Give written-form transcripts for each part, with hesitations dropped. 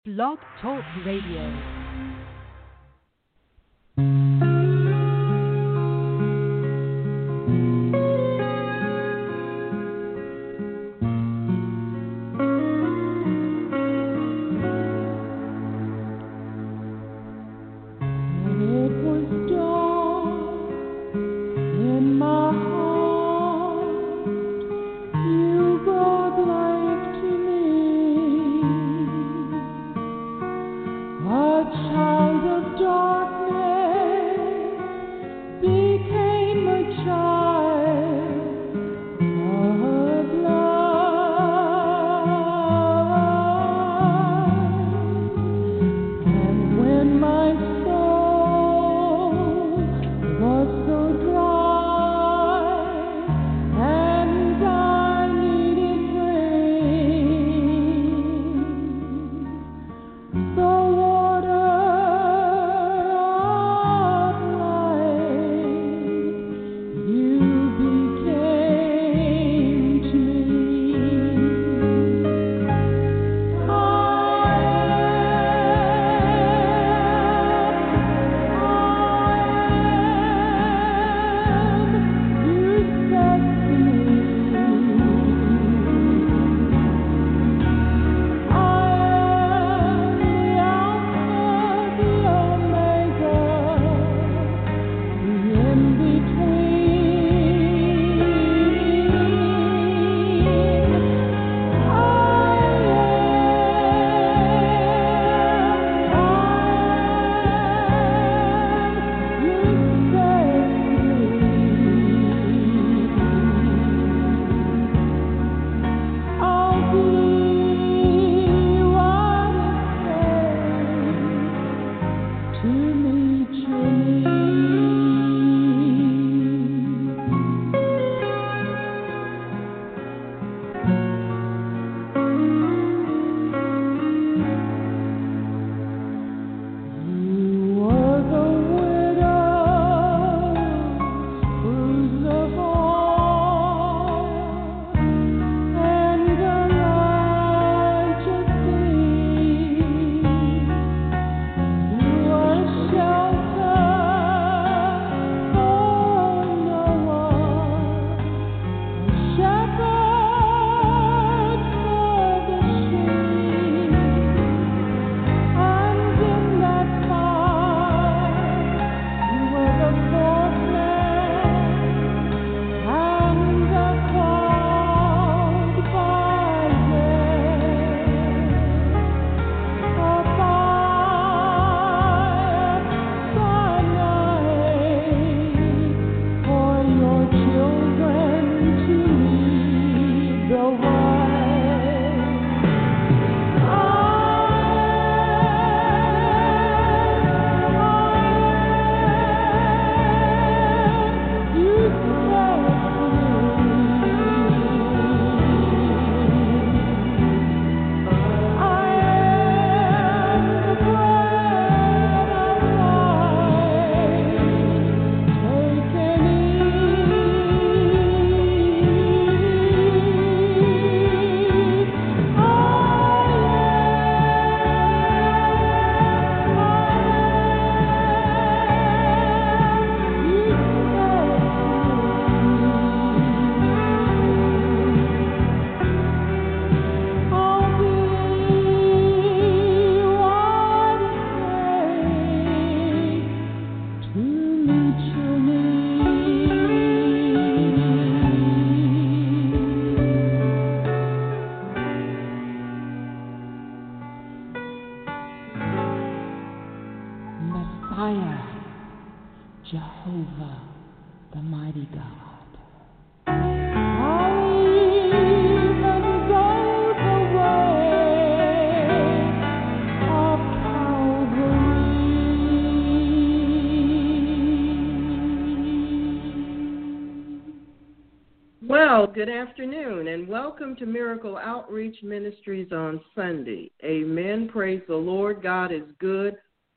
Blog Talk Radio. Good afternoon, and welcome to Miracle Outreach Ministries on Sunday. Amen. Praise the Lord. God is good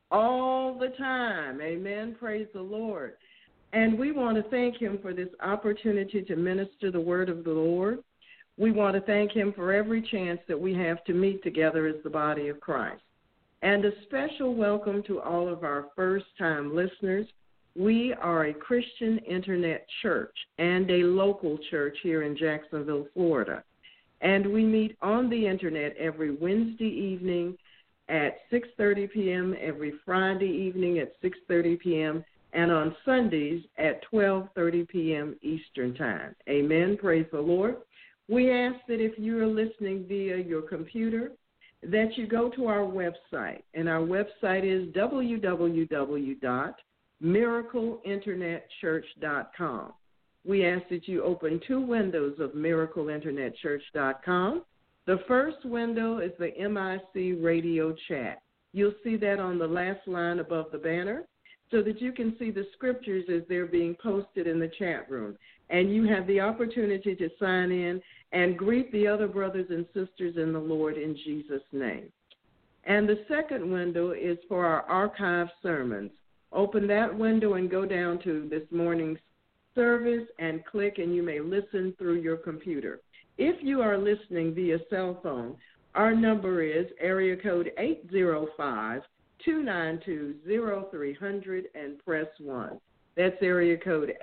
all the time. Amen. Praise the Lord. And we want to thank him for this opportunity to minister the word of the Lord. We want to thank him for every chance that we have to meet together as the body of Christ. And a special welcome to all of our first-time listeners. We are a Christian internet church and a local church here in Jacksonville, Florida. And we meet on the internet every Wednesday evening at 6:30 p.m., every Friday evening at 6:30 p.m., and on Sundays at 12:30 p.m. Eastern Time. Amen. Praise the Lord. We ask that if you are listening via your computer, that you go to our website. And our website is www.miracleinternetchurch.com. We ask that you open two windows of miracleinternetchurch.com. The first window is the MIC radio chat. You'll see that on the last line above the banner so that you can see the scriptures as they're being posted in the chat room. And you have the opportunity to sign in and greet the other brothers and sisters in the Lord in Jesus' name. And the second window is for our archive sermons. Open that window and go down to this morning's service and click, and you may listen through your computer. If you are listening via cell phone, our number is area code 805-292-0300 and press 1. That's area code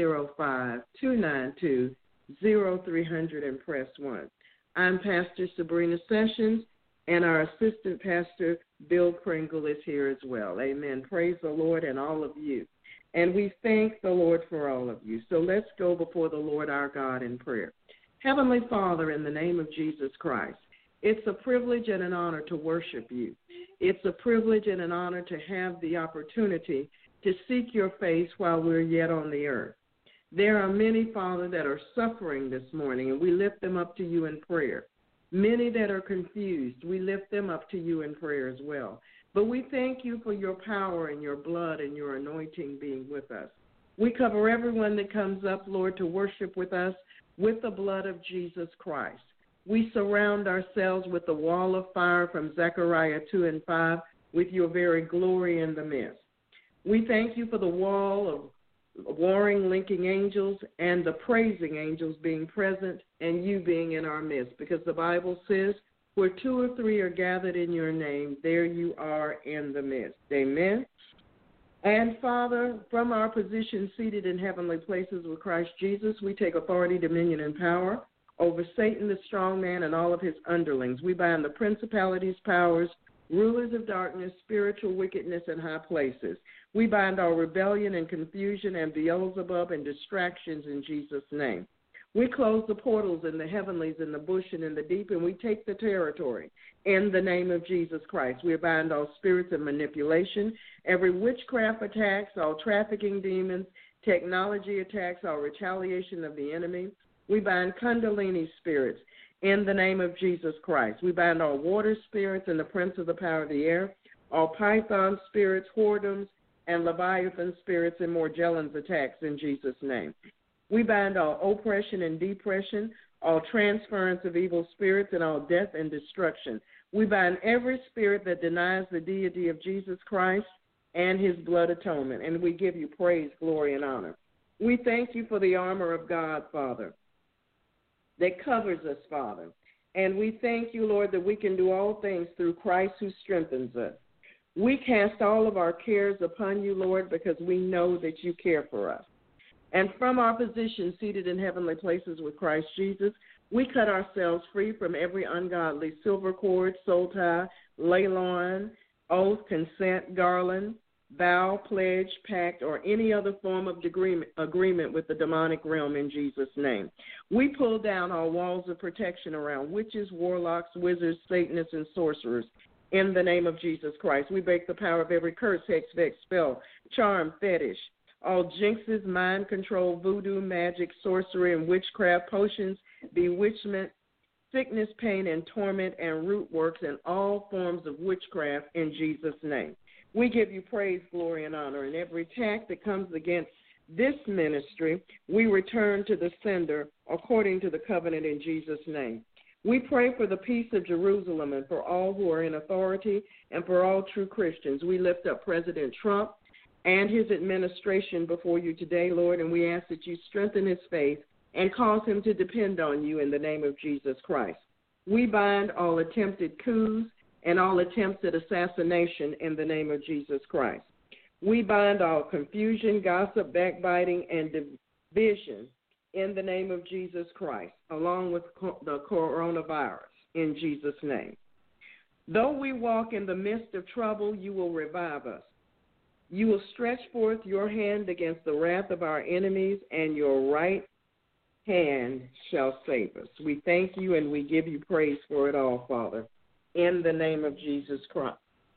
805-292-0300 and press 1. I'm Pastor Sabrina Sessions, and our assistant pastor, Bill Pringle, is here as well. Amen. Praise the Lord and all of you. And we thank the Lord for all of you. So let's go before the Lord our God in prayer. Heavenly Father, in the name of Jesus Christ, it's a privilege and an honor to worship you. It's a privilege and an honor to have the opportunity to seek your face while we're yet on the earth. There are many, Father, that are suffering this morning, and we lift them up to you in prayer. Many that are confused, we lift them up to you in prayer as well. But we thank you for your power and your blood and your anointing being with us. We cover everyone that comes up, Lord, to worship with us with the blood of Jesus Christ. We surround ourselves with the wall of fire from Zechariah 2:5 with your very glory in the midst. We thank you for the wall of warring, linking angels and the praising angels being present and you being in our midst, because the Bible says, where two or three are gathered in your name, there you are in the midst. Amen. And, Father, from our position seated in heavenly places with Christ Jesus, we take authority, dominion, and power over Satan, the strong man, and all of his underlings. We bind the principalities, powers, rulers of darkness, spiritual wickedness in high places. We bind all rebellion and confusion and Beelzebub and distractions in Jesus' name. We close the portals in the heavenlies, in the bush, and in the deep, and we take the territory in the name of Jesus Christ. We bind all spirits of manipulation, every witchcraft attacks, all trafficking demons, technology attacks, all retaliation of the enemy. We bind Kundalini spirits in the name of Jesus Christ. We bind all water spirits and the prince of the power of the air, all python spirits, whoredoms, and Leviathan spirits and Morgellons attacks in Jesus' name. We bind all oppression and depression, all transference of evil spirits, and all death and destruction. We bind every spirit that denies the deity of Jesus Christ and his blood atonement, and we give you praise, glory, and honor. We thank you for the armor of God, Father, that covers us, Father. And we thank you, Lord, that we can do all things through Christ who strengthens us. We cast all of our cares upon you, Lord, because we know that you care for us. And from our position seated in heavenly places with Christ Jesus, we cut ourselves free from every ungodly silver cord, soul tie, ley line, oath, consent, garland, vow, pledge, pact, or any other form of agreement with the demonic realm in Jesus' name. We pull down all walls of protection around witches, warlocks, wizards, Satanists, and sorcerers in the name of Jesus Christ. We break the power of every curse, hex, vex, spell, charm, fetish, all jinxes, mind control, voodoo, magic, sorcery, and witchcraft, potions, bewitchment, sickness, pain, and torment, and root works, and all forms of witchcraft in Jesus' name. We give you praise, glory, and honor. And every attack that comes against this ministry, we return to the sender according to the covenant in Jesus' name. We pray for the peace of Jerusalem and for all who are in authority and for all true Christians. We lift up President Trump and his administration before you today, Lord, and we ask that you strengthen his faith and cause him to depend on you in the name of Jesus Christ. We bind all attempted coups, and all attempts at assassination in the name of Jesus Christ. We bind all confusion, gossip, backbiting, and division in the name of Jesus Christ, along with the coronavirus, in Jesus' name. Though we walk in the midst of trouble, you will revive us. You will stretch forth your hand against the wrath of our enemies, and your right hand shall save us. We thank you and we give you praise for it all, Father, in the name of Jesus Christ.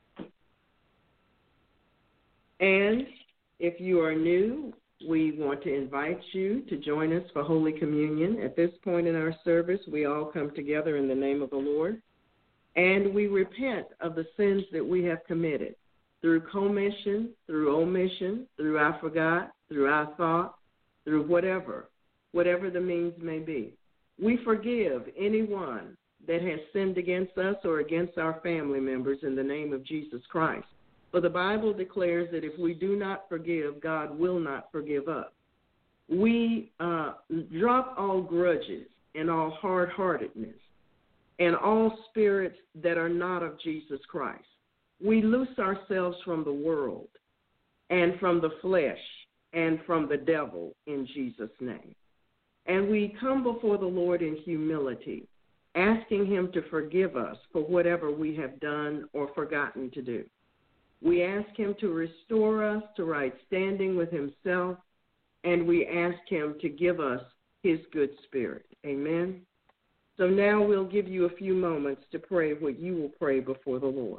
And if you are new, we want to invite you to join us for Holy Communion. At this point in our service, we all come together in the name of the Lord, and we repent of the sins that we have committed through commission, through omission, through I forgot, through I thought, through whatever the means may be. We forgive anyone that has sinned against us or against our family members in the name of Jesus Christ. For the Bible declares that if we do not forgive, God will not forgive us. We drop all grudges and all hard-heartedness and all spirits that are not of Jesus Christ. We loose ourselves from the world and from the flesh and from the devil in Jesus' name. And we come before the Lord in humility, asking him to forgive us for whatever we have done or forgotten to do. We ask him to restore us to right standing with himself, and we ask him to give us his good spirit. Amen. So now we'll give you a few moments to pray what you will pray before the Lord.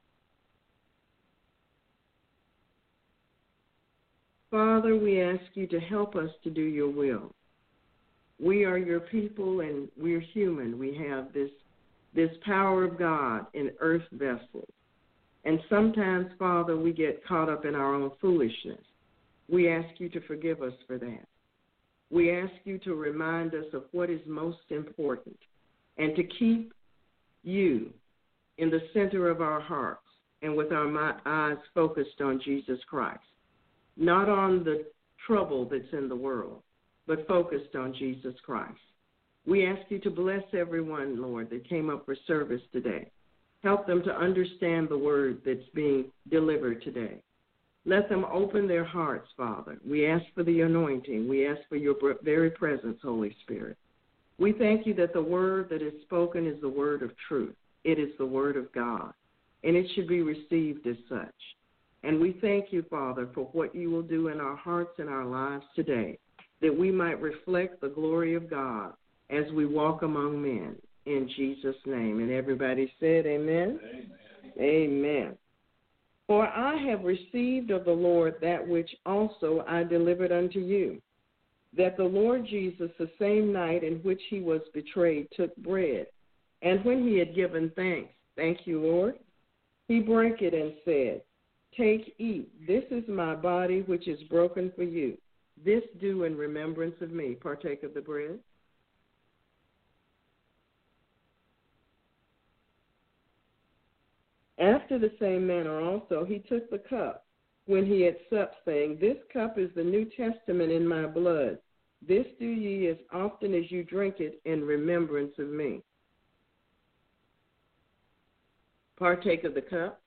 Father, we ask you to help us to do your will. We are your people, and we're human. We have this power of God in earth vessels. And sometimes, Father, we get caught up in our own foolishness. We ask you to forgive us for that. We ask you to remind us of what is most important and to keep you in the center of our hearts and with our eyes focused on Jesus Christ, not on the trouble that's in the world, but focused on Jesus Christ. We ask you to bless everyone, Lord, that came up for service today. Help them to understand the word that's being delivered today. Let them open their hearts, Father. We ask for the anointing. We ask for your very presence, Holy Spirit. We thank you that the word that is spoken is the word of truth. It is the word of God, and it should be received as such. And we thank you, Father, for what you will do in our hearts and our lives today, that we might reflect the glory of God as we walk among men. In Jesus' name. And everybody said amen? Amen. Amen. For I have received of the Lord that which also I delivered unto you, that the Lord Jesus, the same night in which he was betrayed, took bread. And when he had given thanks, thank you, Lord, he brake it and said, Take, eat. This is my body which is broken for you. This do in remembrance of me. Partake of the bread. After the same manner also he took the cup when he had supped, saying, This cup is the New Testament in my blood. This do ye as often as you drink it in remembrance of me. Partake of the cup.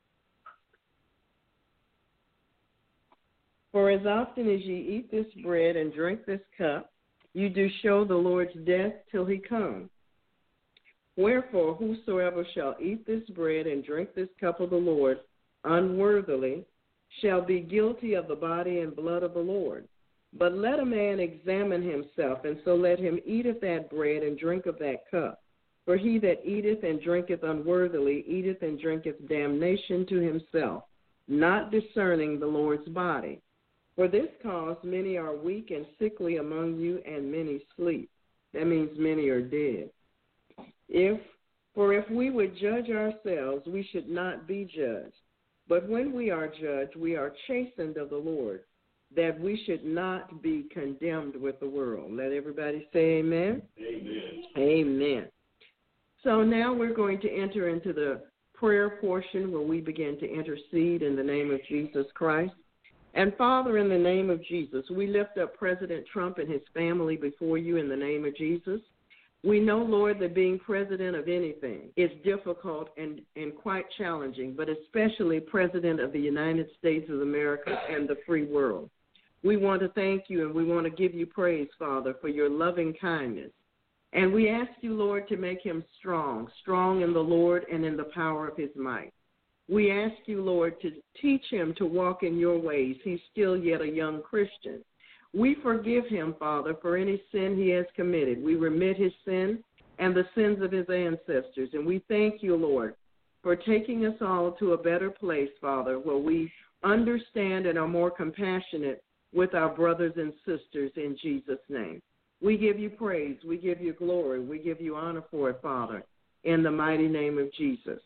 For as often as ye eat this bread and drink this cup, you do show the Lord's death till he come. Wherefore, whosoever shall eat this bread and drink this cup of the Lord unworthily shall be guilty of the body and blood of the Lord. But let a man examine himself, and so let him eat of that bread and drink of that cup. For he that eateth and drinketh unworthily eateth and drinketh damnation to himself, not discerning the Lord's body. For this cause many are weak and sickly among you, and many sleep. That means many are dead. If we would judge ourselves, we should not be judged. But when we are judged, we are chastened of the Lord, that we should not be condemned with the world. Let everybody say amen. Amen. Amen. So now we're going to enter into the prayer portion where we begin to intercede in the name of Jesus Christ. And Father, in the name of Jesus, we lift up President Trump and his family before you in the name of Jesus. We know, Lord, that being president of anything is difficult and quite challenging, but especially president of the United States of America and the free world. We want to thank you and we want to give you praise, Father, for your loving kindness. And we ask you, Lord, to make him strong in the Lord and in the power of his might. We ask you, Lord, to teach him to walk in your ways. He's still yet a young Christian. We forgive him, Father, for any sin he has committed. We remit his sin and the sins of his ancestors. And we thank you, Lord, for taking us all to a better place, Father, where we understand and are more compassionate with our brothers and sisters in Jesus' name. We give you praise. We give you glory. We give you honor for it, Father, in the mighty name of Jesus.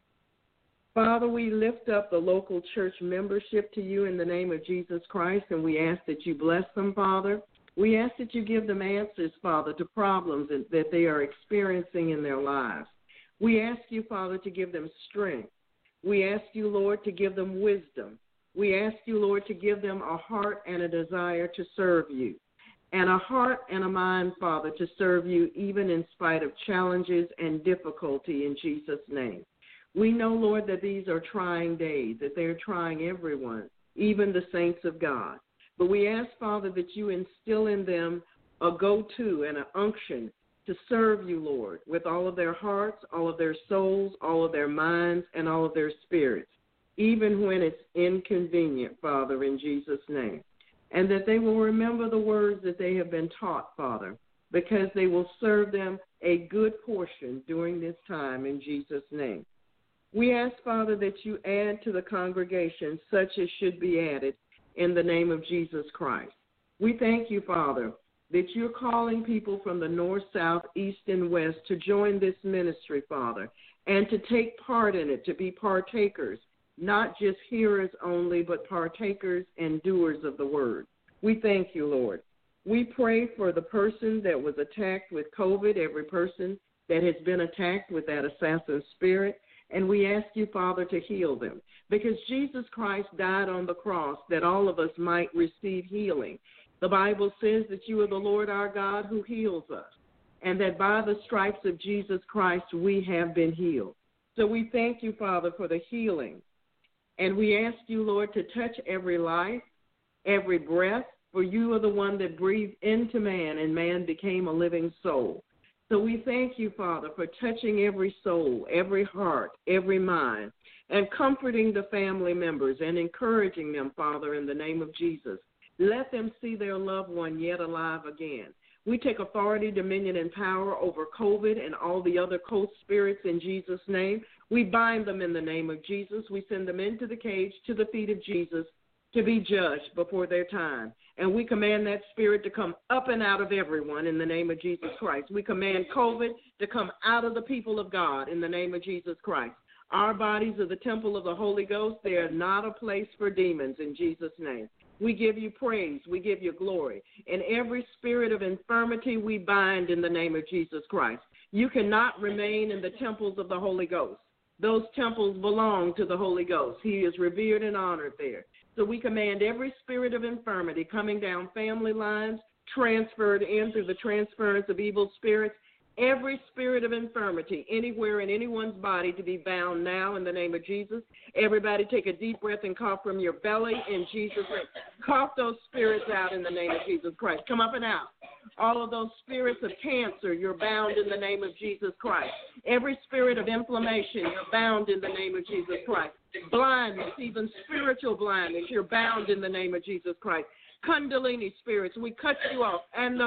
Father, we lift up the local church membership to you in the name of Jesus Christ, and we ask that you bless them, Father. We ask that you give them answers, Father, to problems that they are experiencing in their lives. We ask you, Father, to give them strength. We ask you, Lord, to give them wisdom. We ask you, Lord, to give them a heart and a desire to serve you, and a heart and a mind, Father, to serve you even in spite of challenges and difficulty in Jesus' name. We know, Lord, that these are trying days, that they're trying everyone, even the saints of God. But we ask, Father, that you instill in them a go-to and an unction to serve you, Lord, with all of their hearts, all of their souls, all of their minds, and all of their spirits, even when it's inconvenient, Father, in Jesus' name. And that they will remember the words that they have been taught, Father, because they will serve them a good portion during this time in Jesus' name. We ask, Father, that you add to the congregation such as should be added in the name of Jesus Christ. We thank you, Father, that you're calling people from the north, south, east, and west to join this ministry, Father, and to take part in it, to be partakers, not just hearers only, but partakers and doers of the word. We thank you, Lord. We pray for the person that was attacked with COVID, every person that has been attacked with that assassin spirit. And we ask you, Father, to heal them, because Jesus Christ died on the cross that all of us might receive healing. The Bible says that you are the Lord our God who heals us, and that by the stripes of Jesus Christ we have been healed. So we thank you, Father, for the healing. And we ask you, Lord, to touch every life, every breath, for you are the one that breathed into man, and man became a living soul. So we thank you, Father, for touching every soul, every heart, every mind, and comforting the family members and encouraging them, Father, in the name of Jesus. Let them see their loved one yet alive again. We take authority, dominion, and power over COVID and all the other cold spirits in Jesus' name. We bind them in the name of Jesus. We send them into the cage to the feet of Jesus to be judged before their time. And we command that spirit to come up and out of everyone in the name of Jesus Christ. We command COVID to come out of the people of God in the name of Jesus Christ. Our bodies are the temple of the Holy Ghost. They are not a place for demons in Jesus' name. We give you praise. We give you glory. And every spirit of infirmity we bind in the name of Jesus Christ. You cannot remain in the temples of the Holy Ghost. Those temples belong to the Holy Ghost. He is revered and honored there. So we command every spirit of infirmity coming down family lines, transferred in through the transference of evil spirits, every spirit of infirmity anywhere in anyone's body to be bound now in the name of Jesus. Everybody take a deep breath and cough from your belly in Jesus' name. Cough those spirits out in the name of Jesus Christ. Come up and out. All of those spirits of cancer, you're bound in the name of Jesus Christ. Every spirit of inflammation, you're bound in the name of Jesus Christ. Blindness, even spiritual blindness, you're bound in the name of Jesus Christ. Kundalini spirits, we cut you off and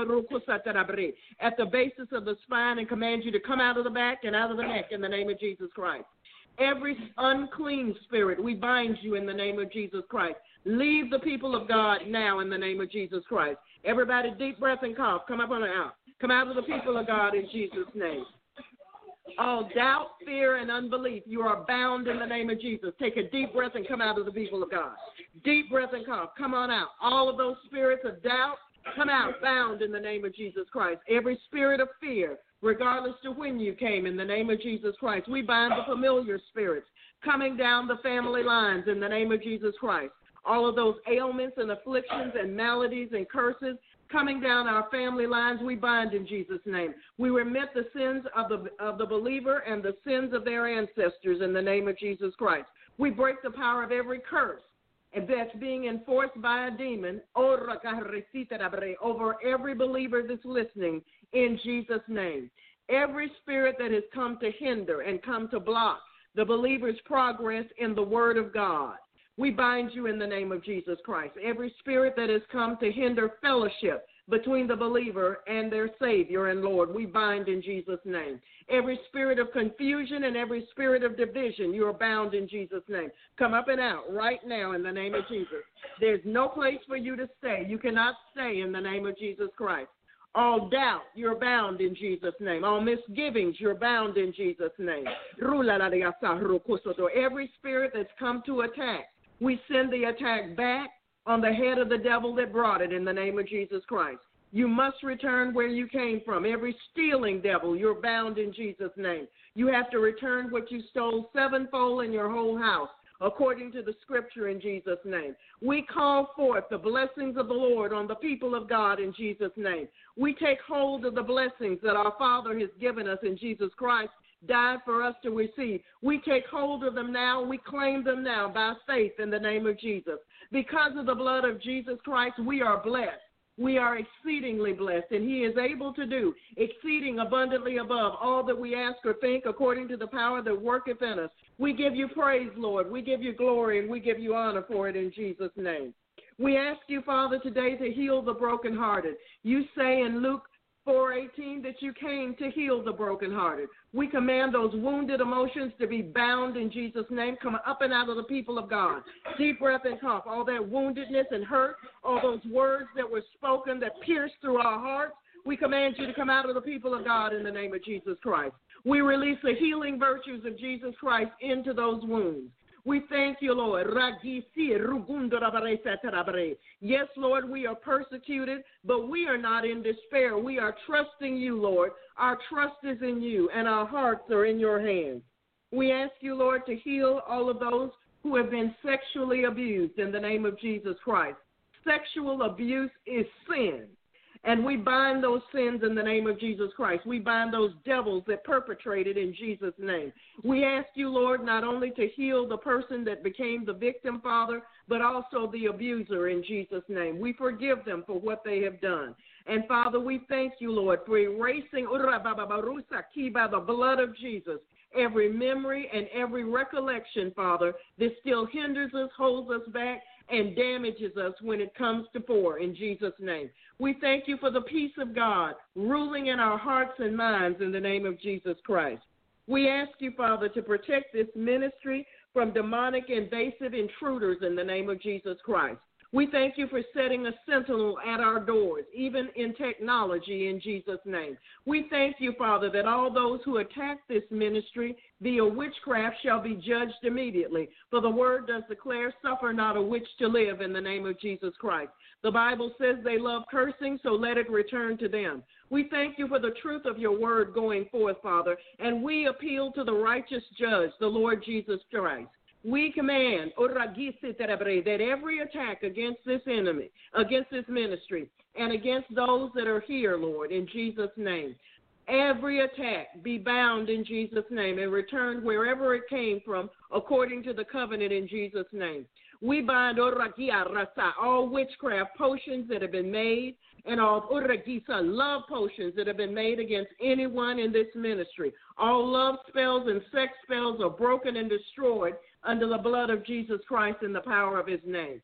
at the basis of the spine and command you to come out of the back and out of the neck in the name of Jesus Christ. Every unclean spirit, we bind you in the name of Jesus Christ. Leave the people of God now in the name of Jesus Christ. Everybody, deep breath and cough. Come up and out. Come out of the people of God in Jesus' name. All doubt, fear, and unbelief, you are bound in the name of Jesus. Take a deep breath and come out of the people of God. Deep breath and cough. Come on out. All of those spirits of doubt, come out, bound in the name of Jesus Christ. Every spirit of fear, regardless to when you came, in the name of Jesus Christ. We bind the familiar spirits coming down the family lines in the name of Jesus Christ. All of those ailments and afflictions and maladies and curses coming down our family lines, we bind in Jesus' name. We remit the sins of the believer and the sins of their ancestors in the name of Jesus Christ. We break the power of every curse and that's being enforced by a demon over every believer that's listening in Jesus' name. Every spirit that has come to hinder and come to block the believer's progress in the Word of God, we bind you in the name of Jesus Christ. Every spirit that has come to hinder fellowship between the believer and their Savior and Lord, we bind in Jesus' name. Every spirit of confusion and every spirit of division, you are bound in Jesus' name. Come up and out right now in the name of Jesus. There's no place for you to stay. You cannot stay in the name of Jesus Christ. All doubt, you're bound in Jesus' name. All misgivings, you're bound in Jesus' name. Every spirit that's come to attack, we send the attack back on the head of the devil that brought it in the name of Jesus Christ. You must return where you came from. Every stealing devil, you're bound in Jesus' name. You have to return what you stole sevenfold in your whole house, according to the scripture in Jesus' name. We call forth the blessings of the Lord on the people of God in Jesus' name. We take hold of the blessings that our Father has given us in Jesus Christ, died for us to receive. We take hold of them now. We claim them now by faith in the name of Jesus. Because of the blood of Jesus Christ, we are blessed. We are exceedingly blessed, and he is able to do exceeding abundantly above all that we ask or think according to the power that worketh in us. We give you praise, Lord. We give you glory, and we give you honor for it in Jesus' name. We ask you, Father, today to heal the brokenhearted. You say in Luke 4:18 that you came to heal the brokenhearted. We command those wounded emotions to be bound in Jesus' name. Come up and out of the people of God. Deep breath and cough. All that woundedness and hurt, all those words that were spoken that pierced through our hearts, we command you to come out of the people of God in the name of Jesus Christ. We release the healing virtues of Jesus Christ into those wounds. We thank you, Lord. Yes, Lord, we are persecuted, but we are not in despair. We are trusting you, Lord. Our trust is in you, and our hearts are in your hands. We ask you, Lord, to heal all of those who have been sexually abused in the name of Jesus Christ. Sexual abuse is sin. And we bind those sins in the name of Jesus Christ. We bind those devils that perpetrated in Jesus' name. We ask you, Lord, not only to heal the person that became the victim, Father, but also the abuser in Jesus' name. We forgive them for what they have done. And, Father, we thank you, Lord, for erasing by the blood of Jesus every memory and every recollection, Father, that still hinders us, holds us back, and damages us when it comes to poor, in Jesus' name. We thank you for the peace of God ruling in our hearts and minds in the name of Jesus Christ. We ask you, Father, to protect this ministry from demonic invasive intruders in the name of Jesus Christ. We thank you for setting a sentinel at our doors, even in technology, in Jesus' name. We thank you, Father, that all those who attack this ministry via witchcraft shall be judged immediately. For the word does declare, suffer not a witch to live in the name of Jesus Christ. The Bible says they love cursing, so let it return to them. We thank you for the truth of your word going forth, Father, and we appeal to the righteous judge, the Lord Jesus Christ. We command that every attack against this enemy, against this ministry, and against those that are here, Lord, in Jesus' name, every attack be bound in Jesus' name and returned wherever it came from according to the covenant in Jesus' name. We bind all witchcraft potions that have been made and all love potions that have been made against anyone in this ministry. All love spells and sex spells are broken and destroyed under the blood of Jesus Christ and the power of his name.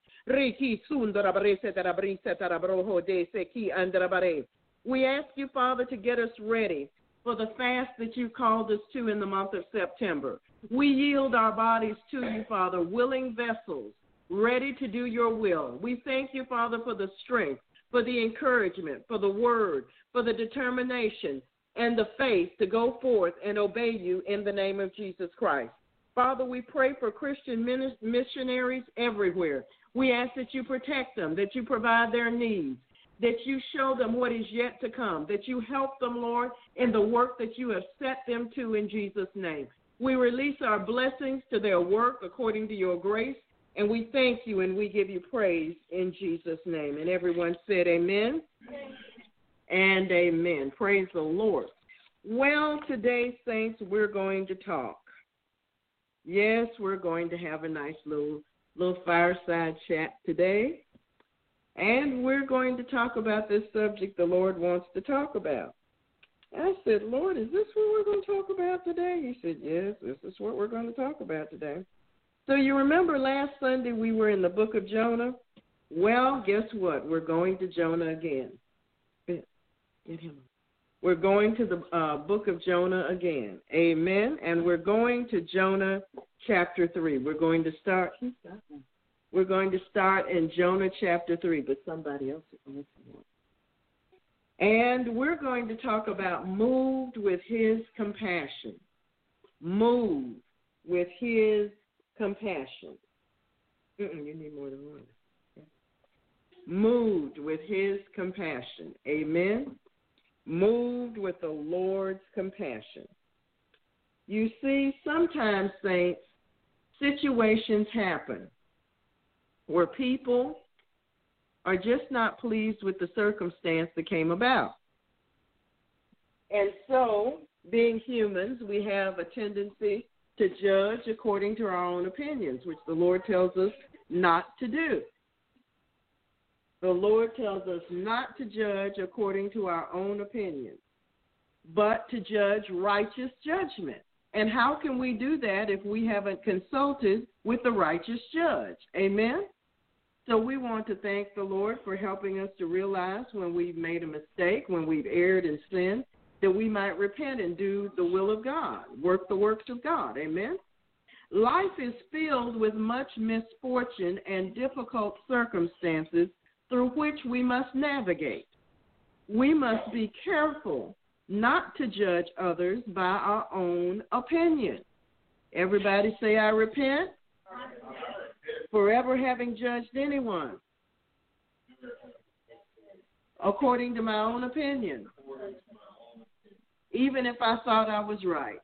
We ask you, Father, to get us ready for the fast that you called us to in the month of September. We yield our bodies to you, Father, willing vessels, ready to do your will. We thank you, Father, for the strength, for the encouragement, for the word, for the determination and the faith to go forth and obey you in the name of Jesus Christ. Father, we pray for Christian missionaries everywhere. We ask that you protect them, that you provide their needs, that you show them what is yet to come, that you help them, Lord, in the work that you have set them to in Jesus' name. We release our blessings to their work according to your grace And we thank you and we give you praise in Jesus' name. And everyone said amen. And amen. Praise the Lord. Well, today, saints, we're going to talk. Yes, we're going to have a nice little fireside chat today. And we're going to talk about this subject the Lord wants to talk about. I said, Lord, is this what we're going to talk about today? He said, yes, this is what we're going to talk about today. So you remember last Sunday we were in the book of Jonah? Well, guess what? We're going to Jonah again. Get him. We're going to the book of Jonah again. Amen. And we're going to Jonah chapter 3. We're going to start in Jonah chapter 3, but somebody else is listening. And we're going to talk about moved with his compassion. Moved with his compassion. You need more than one. Okay. Moved with his compassion. Amen. Moved with the Lord's compassion. You see, sometimes, saints, situations happen where people are just not pleased with the circumstance that came about. And so, being humans, we have a tendency to judge according to our own opinions, which the Lord tells us not to do. The Lord tells us not to judge according to our own opinions, but to judge righteous judgment. And how can we do that if we haven't consulted with the righteous judge? Amen? So we want to thank the Lord for helping us to realize when we've made a mistake, when we've erred and sinned, that we might repent and do the will of God, work the works of God. Amen? Life is filled with much misfortune and difficult circumstances through which we must navigate. We must be careful not to judge others by our own opinion. Everybody say, I repent. Forever having judged anyone according to my own opinion, even if I thought I was right.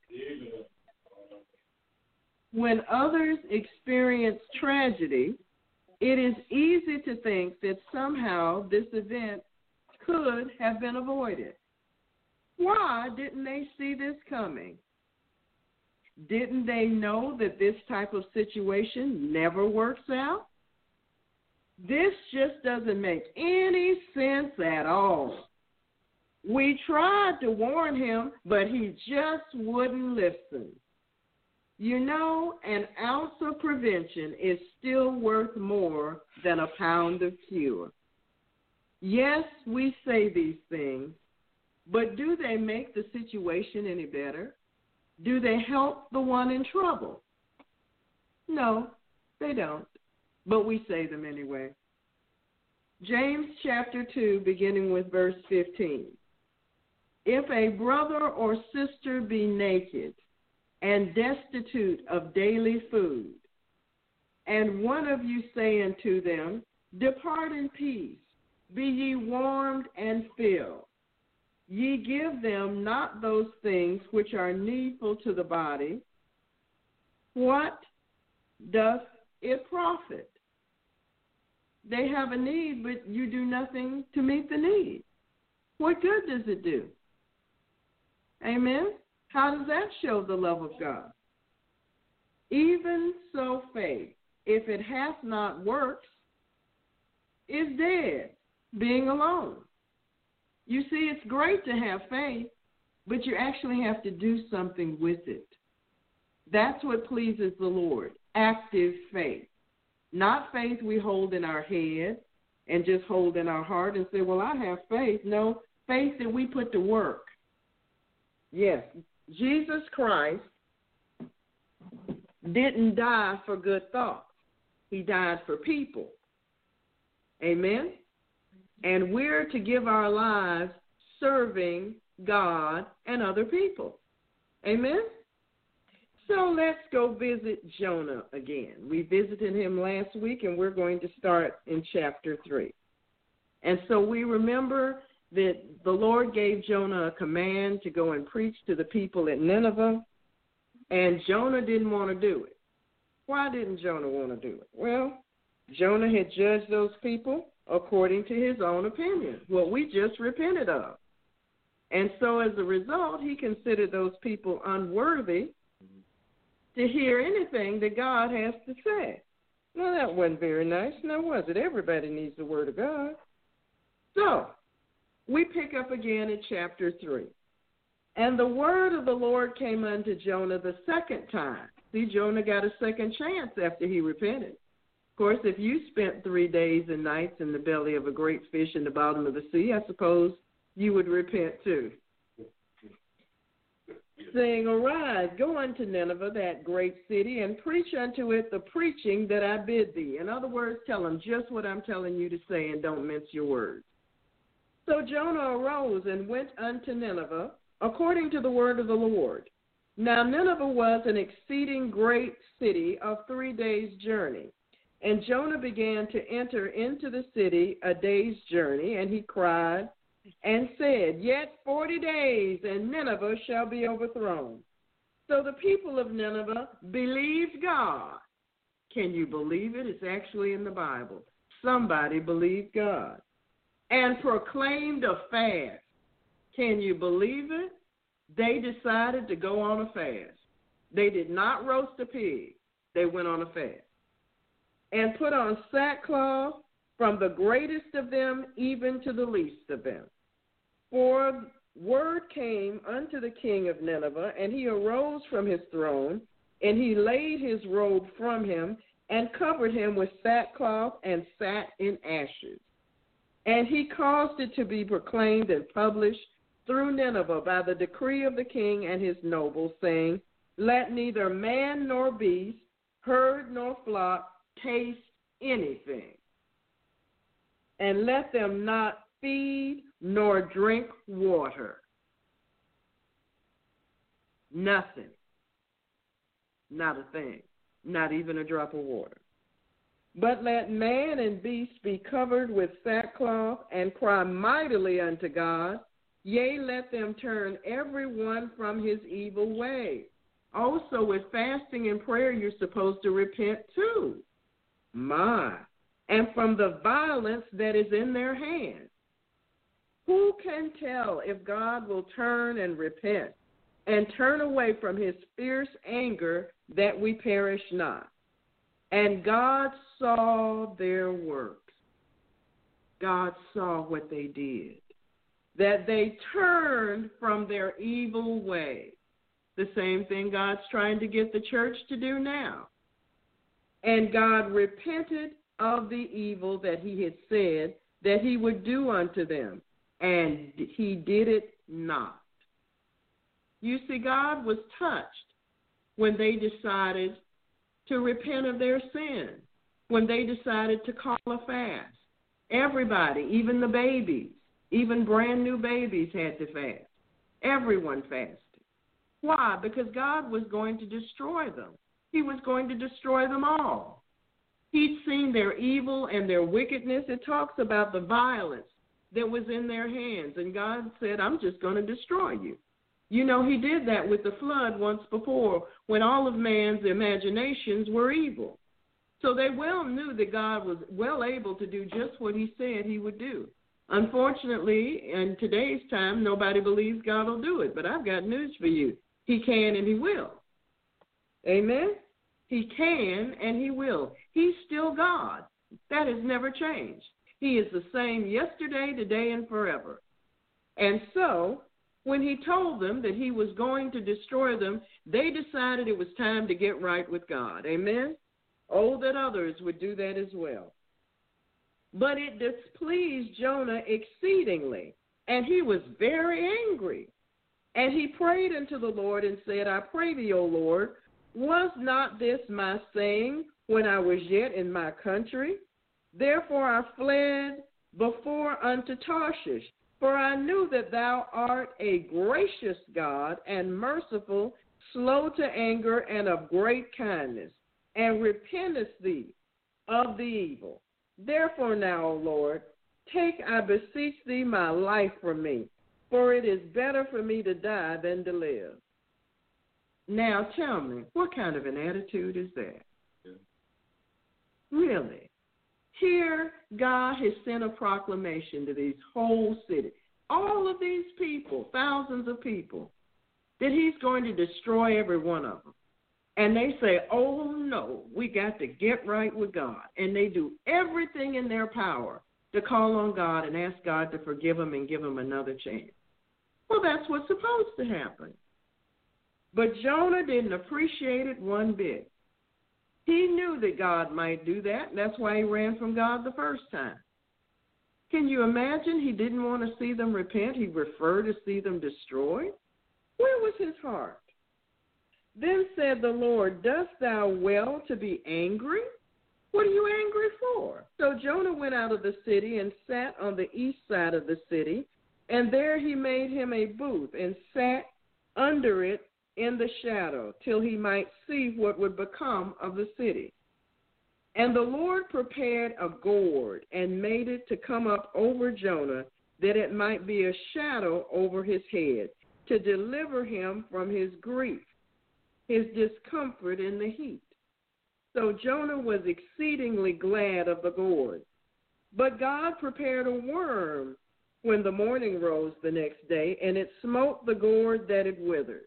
When others experience tragedy, it is easy to think that somehow this event could have been avoided. Why didn't they see this coming? Didn't they know that this type of situation never works out? This just doesn't make any sense at all. We tried to warn him, but he just wouldn't listen. You know, an ounce of prevention is still worth more than a pound of cure. Yes, we say these things, but do they make the situation any better? Do they help the one in trouble? No, they don't, but we say them anyway. James chapter 2, beginning with verse 15. If a brother or sister be naked and destitute of daily food, and one of you say unto them, depart in peace, be ye warmed and filled, ye give them not those things which are needful to the body, what doth it profit? They have a need, but you do nothing to meet the need. What good does it do? Amen? How does that show the love of God? Even so faith, if it hath not works, is dead, being alone. You see, it's great to have faith, but you actually have to do something with it. That's what pleases the Lord, active faith. Not faith we hold in our head and just hold in our heart and say, well, I have faith. No, faith that we put to work. Yes, Jesus Christ didn't die for good thoughts. He died for people. Amen? And we're to give our lives serving God and other people. Amen? So let's go visit Jonah again. We visited him last week, and we're going to start in chapter 3. And so we remember that the Lord gave Jonah a command to go and preach to the people at Nineveh, and Jonah didn't want to do it. Why didn't Jonah want to do it? Well, Jonah had judged those people according to his own opinion, what we just repented of. And so as a result, he considered those people unworthy to hear anything that God has to say. Well, that wasn't very nice, now was it? Everybody needs the word of God. So, we pick up again in chapter 3. And the word of the Lord came unto Jonah the second time. See, Jonah got a second chance after he repented. Of course, if you spent 3 days and nights in the belly of a great fish in the bottom of the sea, I suppose you would repent too. Saying, arise, go unto Nineveh, that great city, and preach unto it the preaching that I bid thee. In other words, tell them just what I'm telling you to say and don't mince your words. So Jonah arose and went unto Nineveh, according to the word of the Lord. Now Nineveh was an exceeding great city of 3 days' journey. And Jonah began to enter into the city a day's journey, and he cried and said, Yet 40 days, and Nineveh shall be overthrown. So the people of Nineveh believed God. Can you believe it? It's actually in the Bible. Somebody believed God. And proclaimed a fast. Can you believe it? They decided to go on a fast. They did not roast a pig. They went on a fast. And put on sackcloth, from the greatest of them even to the least of them. For word came unto the king of Nineveh, and he arose from his throne, and he laid his robe from him, and covered him with sackcloth, and sat in ashes. And he caused it to be proclaimed and published through Nineveh by the decree of the king and his nobles, saying, Let neither man nor beast, herd nor flock, taste anything, and let them not feed nor drink water. Nothing. Not a thing. Not even a drop of water. But let man and beast be covered with sackcloth, and cry mightily unto God. Yea, let them turn every one from his evil way. Also, with fasting and prayer, you're supposed to repent too. And from the violence that is in their hands. Who can tell if God will turn and repent and turn away from his fierce anger that we perish not? And God saw their works. God saw what they did, that they turned from their evil way. The same thing God's trying to get the church to do now. And God repented of the evil that he had said that he would do unto them, and he did it not. You see, God was touched when they decided to repent of their sin, when they decided to call a fast. Everybody, even the babies, even brand new babies had to fast. Everyone fasted. Why? Because God was going to destroy them. He was going to destroy them all. He'd seen their evil and their wickedness. It talks about the violence that was in their hands. And God said, I'm just going to destroy you. You know, he did that with the flood once before when all of man's imaginations were evil. So they well knew that God was well able to do just what he said he would do. Unfortunately, in today's time, nobody believes God will do it. But I've got news for you. He can and he will. Amen? He can and he will. He's still God. That has never changed. He is the same yesterday, today, and forever. And so, when he told them that he was going to destroy them, they decided it was time to get right with God. Amen? Oh, that others would do that as well. But it displeased Jonah exceedingly, and he was very angry. And he prayed unto the Lord and said, I pray thee, O Lord, was not this my saying when I was yet in my country? Therefore I fled before unto Tarshish, for I knew that thou art a gracious God and merciful, slow to anger, and of great kindness, and repentest thee of the evil. Therefore now, O Lord, take, I beseech thee, my life from me, for it is better for me to die than to live. Now tell me, what kind of an attitude is that? really? Here, God has sent a proclamation to these whole cities, all of these people, thousands of people, that he's going to destroy every one of them. And they say, oh, no, we got to get right with God. And they do everything in their power to call on God and ask God to forgive them and give them another chance. Well, that's what's supposed to happen. But Jonah didn't appreciate it one bit. He knew that God might do that, and that's why he ran from God the first time. Can you imagine he didn't want to see them repent? He preferred to see them destroyed? Where was his heart? Then said the Lord, dost thou well to be angry? What are you angry for? So Jonah went out of the city and sat on the east side of the city, and there he made him a booth and sat under it in the shadow till he might see what would become of the city. And the Lord prepared a gourd and made it to come up over Jonah, that it might be a shadow over his head, to deliver him from his grief, his discomfort in the heat. So Jonah was exceedingly glad of the gourd. But God prepared a worm when the morning rose the next day, and it smote the gourd that it withered.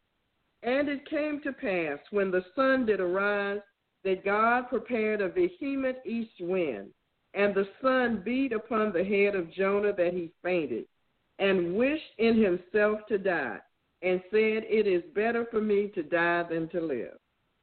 And it came to pass, when the sun did arise, that God prepared a vehement east wind, and the sun beat upon the head of Jonah that he fainted, and wished in himself to die, and said, it is better for me to die than to live.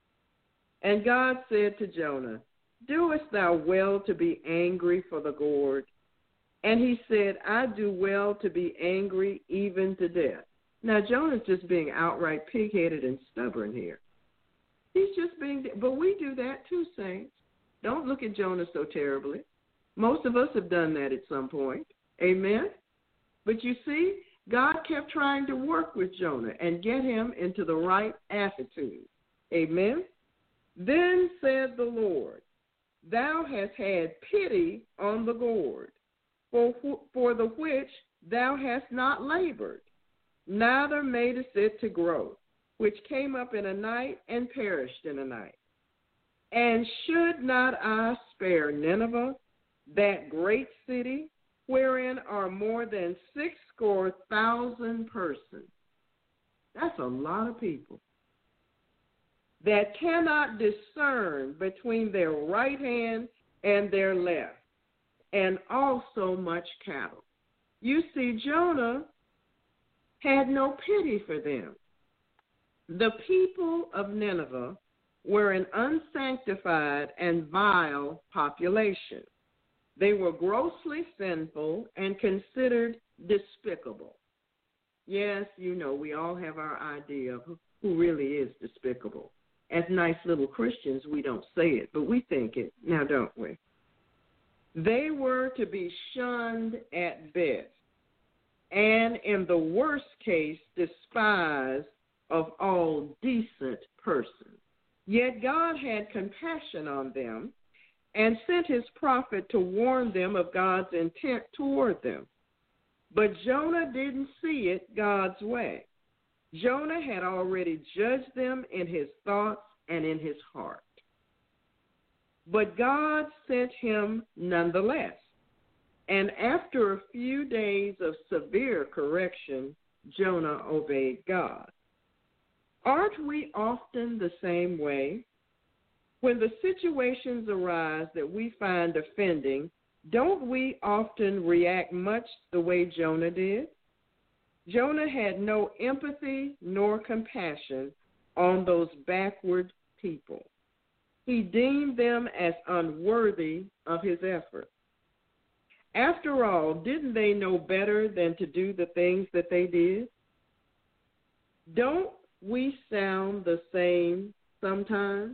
And God said to Jonah, doest thou well to be angry for the gourd? And he said, I do well to be angry even to death. Now, Jonah's just being outright pig-headed and stubborn here. He's just being, but we do that too, saints. Don't look at Jonah so terribly. Most of us have done that at some point. Amen? But you see, God kept trying to work with Jonah and get him into the right attitude. Amen? Then said the Lord, thou hast had pity on the gourd, for the which thou hast not labored, neither madest it to grow, which came up in a night and perished in a night. And should not I spare Nineveh, that great city, wherein are more than 60,000 persons? That's a lot of people that cannot discern between their right hand and their left, and also much cattle. You see, Jonah had no pity for them. The people of Nineveh were an unsanctified and vile population. They were grossly sinful and considered despicable. Yes, you know, we all have our idea of who really is despicable. As nice little Christians, we don't say it, but we think it, now don't we? They were to be shunned at best, and in the worst case, despised of all decent persons. Yet God had compassion on them and sent his prophet to warn them of God's intent toward them. But Jonah didn't see it God's way. Jonah had already judged them in his thoughts and in his heart. But God sent him nonetheless. And after a few days of severe correction, Jonah obeyed God. Aren't we often the same way? When the situations arise that we find offending, don't we often react much the way Jonah did? Jonah had no empathy nor compassion on those backward people. He deemed them as unworthy of his effort. After all, didn't they know better than to do the things that they did? Don't we sound the same sometimes?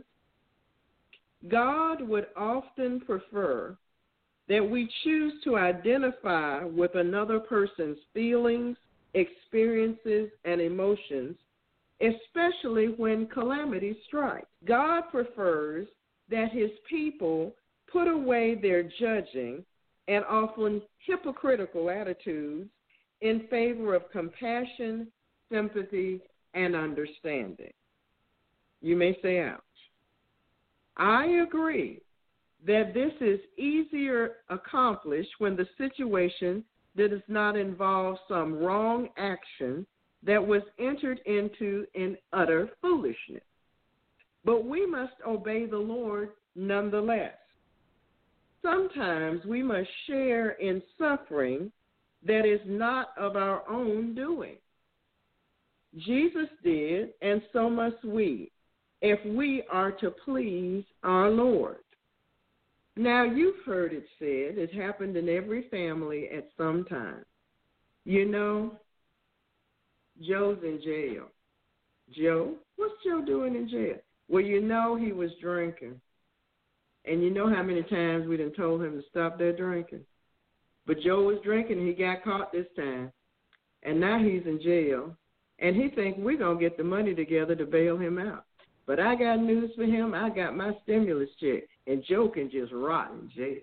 God would often prefer that we choose to identify with another person's feelings, experiences, and emotions, especially when calamity strikes. God prefers that his people put away their judging and often hypocritical attitudes in favor of compassion, sympathy, and understanding. You may say, ouch. I agree that this is easier accomplished when the situation does not involve some wrong action that was entered into in utter foolishness. But we must obey the Lord nonetheless. Sometimes we must share in suffering that is not of our own doing. Jesus did, and so must we, if we are to please our Lord. Now, you've heard it said, it happened in every family at some time. You know, Joe's in jail. Joe? What's Joe doing in jail? Well, you know he was drinking. And you know how many times we done told him to stop that drinking. But Joe was drinking and he got caught this time. And now he's in jail. And he thinks we're going to get the money together to bail him out. But I got news for him. I got my stimulus check. And Joe can just rot in jail.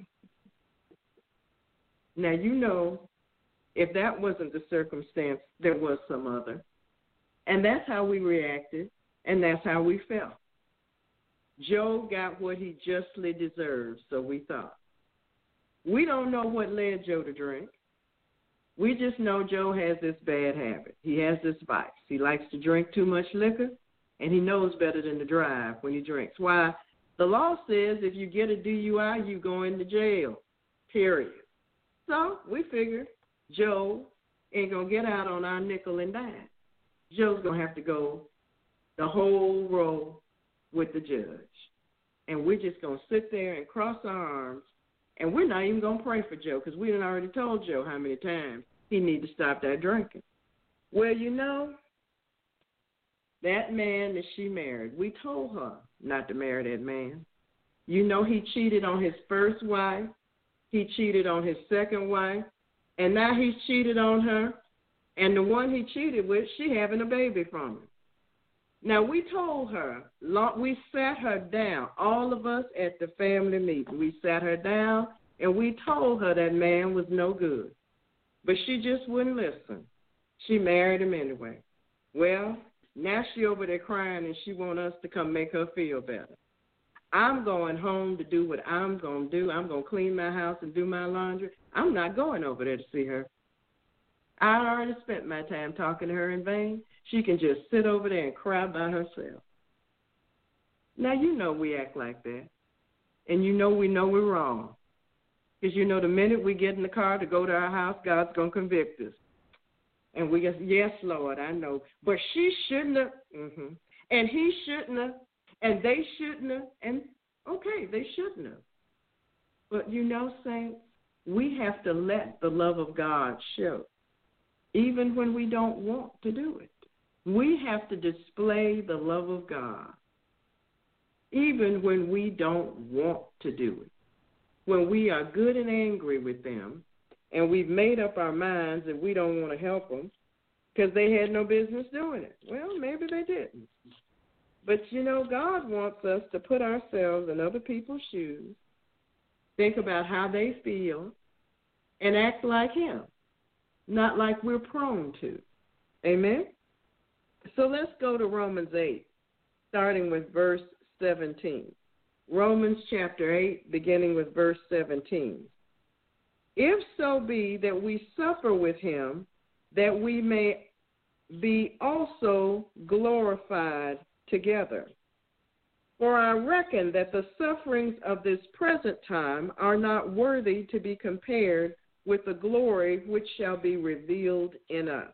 Now, you know, if that wasn't the circumstance, there was some other. And that's how we reacted, and that's how we felt. Joe got what he justly deserved, so we thought. We don't know what led Joe to drink. We just know Joe has this bad habit. He has this vice. He likes to drink too much liquor, and he knows better than to drive when he drinks. Why? The law says if you get a DUI, you go into jail, period. So we figured Joe ain't going to get out on our nickel and dime. Joe's going to have to go the whole row with the judge. And we're just going to sit there and cross our arms, and we're not even going to pray for Joe because we done already told Joe how many times he need to stop that drinking. Well, you know, that man that she married, we told her not to marry that man. You know he cheated on his first wife. He cheated on his second wife. And now he's cheated on her. And the one he cheated with, she having a baby from him. Now, we told her, we sat her down, all of us at the family meeting. We sat her down, and we told her that man was no good. But she just wouldn't listen. She married him anyway. Well, now she over there crying, and she want us to come make her feel better. I'm going home to do what I'm going to do. I'm going to clean my house and do my laundry. I'm not going over there to see her. I already spent my time talking to her in vain. She can just sit over there and cry by herself. Now, you know we act like that. And you know we're wrong. Because you know the minute we get in the car to go to our house, God's going to convict us. And we just, yes, Lord, I know. But she shouldn't have, and he shouldn't have, and they shouldn't have, and okay, they shouldn't have. But you know, saints, we have to let the love of God show, even when we don't want to do it. We have to display the love of God, even when we don't want to do it. When we are good and angry with them, and we've made up our minds that we don't want to help them because they had no business doing it. Well, maybe they didn't. But, you know, God wants us to put ourselves in other people's shoes, think about how they feel, and act like him, not like we're prone to. Amen? So let's go to Romans 8, starting with verse 17. Romans chapter 8, beginning with verse 17. If so be that we suffer with him, that we may be also glorified together. For I reckon that the sufferings of this present time are not worthy to be compared with the glory which shall be revealed in us.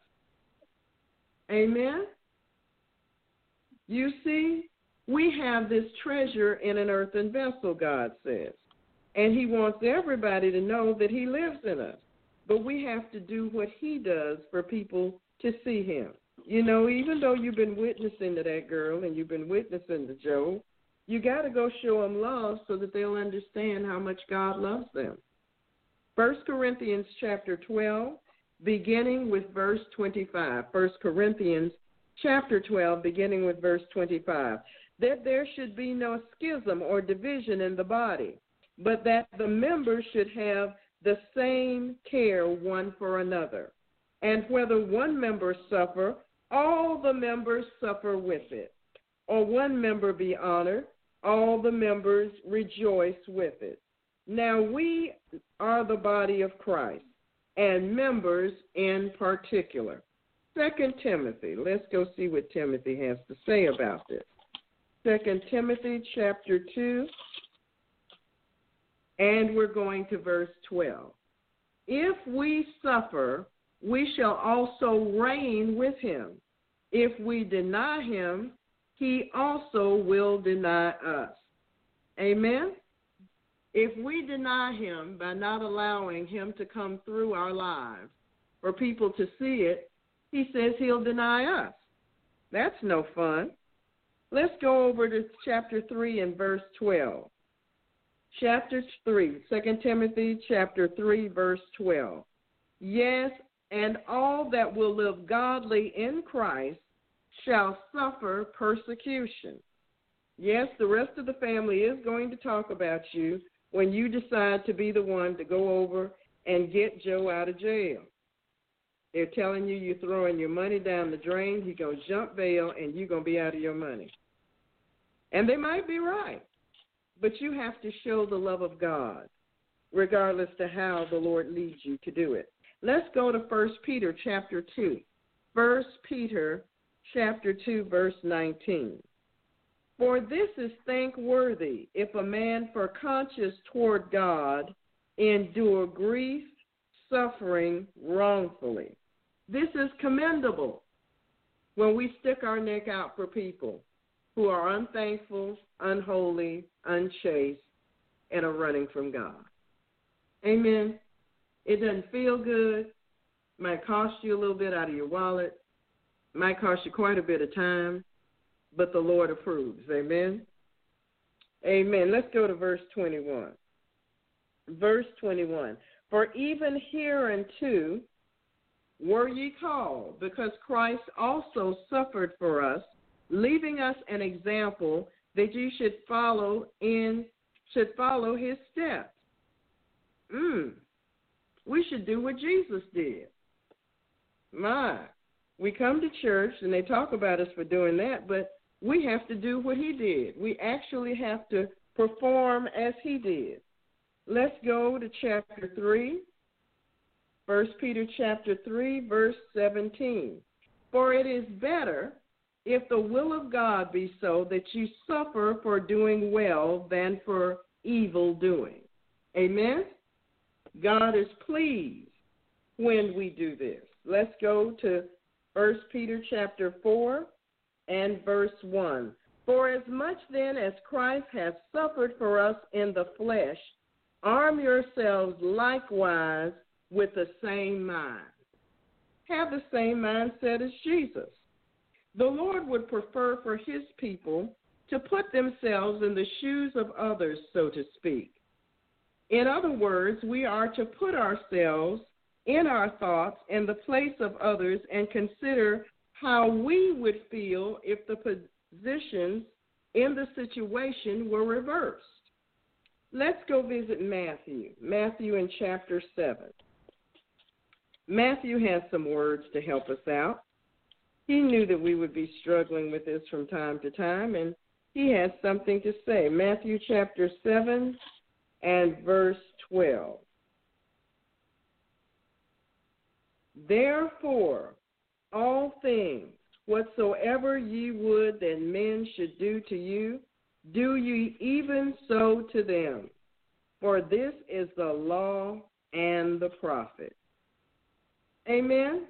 Amen? You see, we have this treasure in an earthen vessel, God says. And he wants everybody to know that he lives in us. But we have to do what he does for people to see him. You know, even though you've been witnessing to that girl and you've been witnessing to Joe, you got to go show them love so that they'll understand how much God loves them. 1 Corinthians chapter 12, beginning with verse 25. 1 Corinthians chapter 12, beginning with verse 25. That there should be no schism or division in the body, but that the members should have the same care one for another. And whether one member suffer, all the members suffer with it. Or one member be honored, all the members rejoice with it. Now we are the body of Christ, and members in particular. 2 Timothy. Let's go see what Timothy has to say about this. 2 Timothy chapter 2, and we're going to verse 12. If we suffer, we shall also reign with him. If we deny him, he also will deny us. Amen? If we deny him by not allowing him to come through our lives for people to see it, he says he'll deny us. That's no fun. Let's go over to chapter 3 and verse 12. Chapter 3, 2 Timothy chapter 3, verse 12. Yes, and all that will live godly in Christ shall suffer persecution. Yes, the rest of the family is going to talk about you when you decide to be the one to go over and get Joe out of jail. They're telling you you're throwing your money down the drain, he's going to jump bail, and you're going to be out of your money. And they might be right, but you have to show the love of God, regardless to how the Lord leads you to do it. Let's go to 1 Peter chapter 2. 1 Peter chapter 2, verse 19. For this is thankworthy, if a man for conscience toward God endure grief, suffering wrongfully. This is commendable when we stick our neck out for people who are unthankful, unholy, unchaste, and are running from God. Amen. It doesn't feel good. Might cost you a little bit out of your wallet. Might cost you quite a bit of time, but the Lord approves. Amen. Amen. Let's go to verse 21. Verse 21. For even hereunto were ye called, because Christ also suffered for us, leaving us an example that you should follow his steps. We should do what Jesus did. We come to church and they talk about us for doing that, but we have to do what he did. We actually have to perform as he did. Let's go to chapter 3, 1 Peter chapter 3, verse 17. For it is better, if the will of God be so, that you suffer for doing well than for evil doing. Amen? God is pleased when we do this. Let's go to 1 Peter chapter 4 and verse 1. For as much then as Christ has suffered for us in the flesh, arm yourselves likewise with the same mind. Have the same mindset as Jesus. The Lord would prefer for his people to put themselves in the shoes of others, so to speak. In other words, we are to put ourselves in our thoughts in the place of others and consider how we would feel if the positions in the situation were reversed. Let's go visit Matthew in chapter 7. Matthew has some words to help us out. He knew that we would be struggling with this from time to time, and he has something to say. Matthew chapter 7 and verse 12. Therefore, all things whatsoever ye would that men should do to you, do ye even so to them. For this is the law and the prophet. Amen?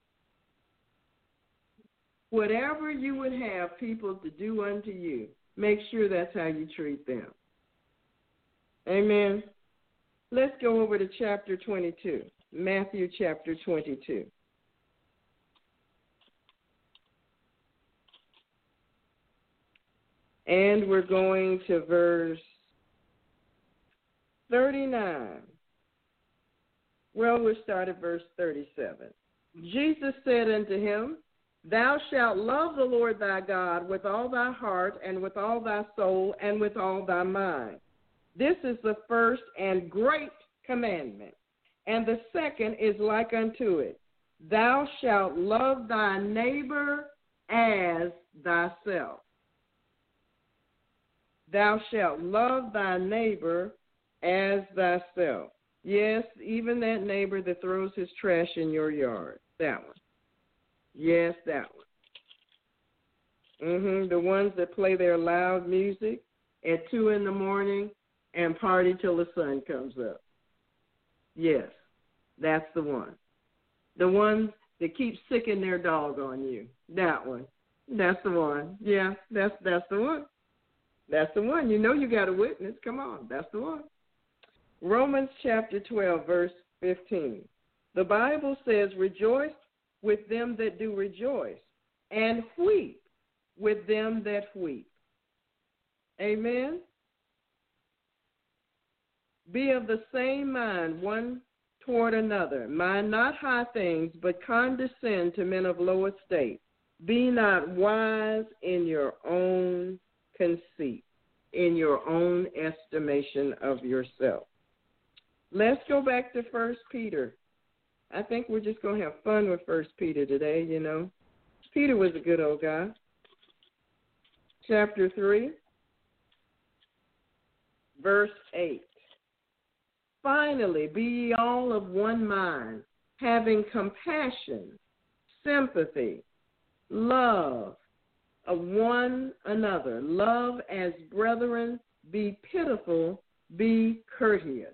Whatever you would have people to do unto you, make sure that's how you treat them. Amen? Let's go over to chapter 22, Matthew chapter 22. And we're going to verse 39. Well, we'll start at verse 37. Jesus said unto him, Thou shalt love the Lord thy God with all thy heart and with all thy soul and with all thy mind. This is the first and great commandment. And the second is like unto it. Thou shalt love thy neighbor as thyself. thou shalt love thy neighbor as thyself. Yes, even that neighbor that throws his trash in your yard. That one. Yes, that one. The ones that play their loud music at 2 in the morning and party till the sun comes up. Yes, that's the one. The ones that keep sicking their dog on you. That one. That's the one. Yeah, that's the one. That's the one. You know you got a witness. Come on. That's the one. Romans chapter 12, verse 15. The Bible says, rejoice with them that do rejoice, and weep with them that weep. Amen? Be of the same mind one toward another. Mind not high things, but condescend to men of low estate. Be not wise in your own conceit, in your own estimation of yourself. Let's go back to 1 Peter. I think we're just going to have fun with 1 Peter today, you know. Peter was a good old guy. Chapter 3, verse 8. Finally, be ye all of one mind, having compassion, sympathy, love of one another. Love as brethren, be pitiful, be courteous.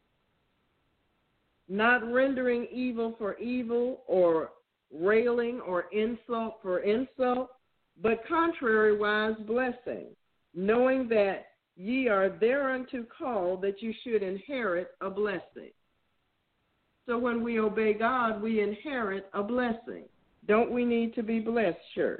Not rendering evil for evil or railing or insult for insult, but contrariwise blessing, knowing that ye are thereunto called that you should inherit a blessing. So when we obey God, we inherit a blessing. Don't we need to be blessed, church?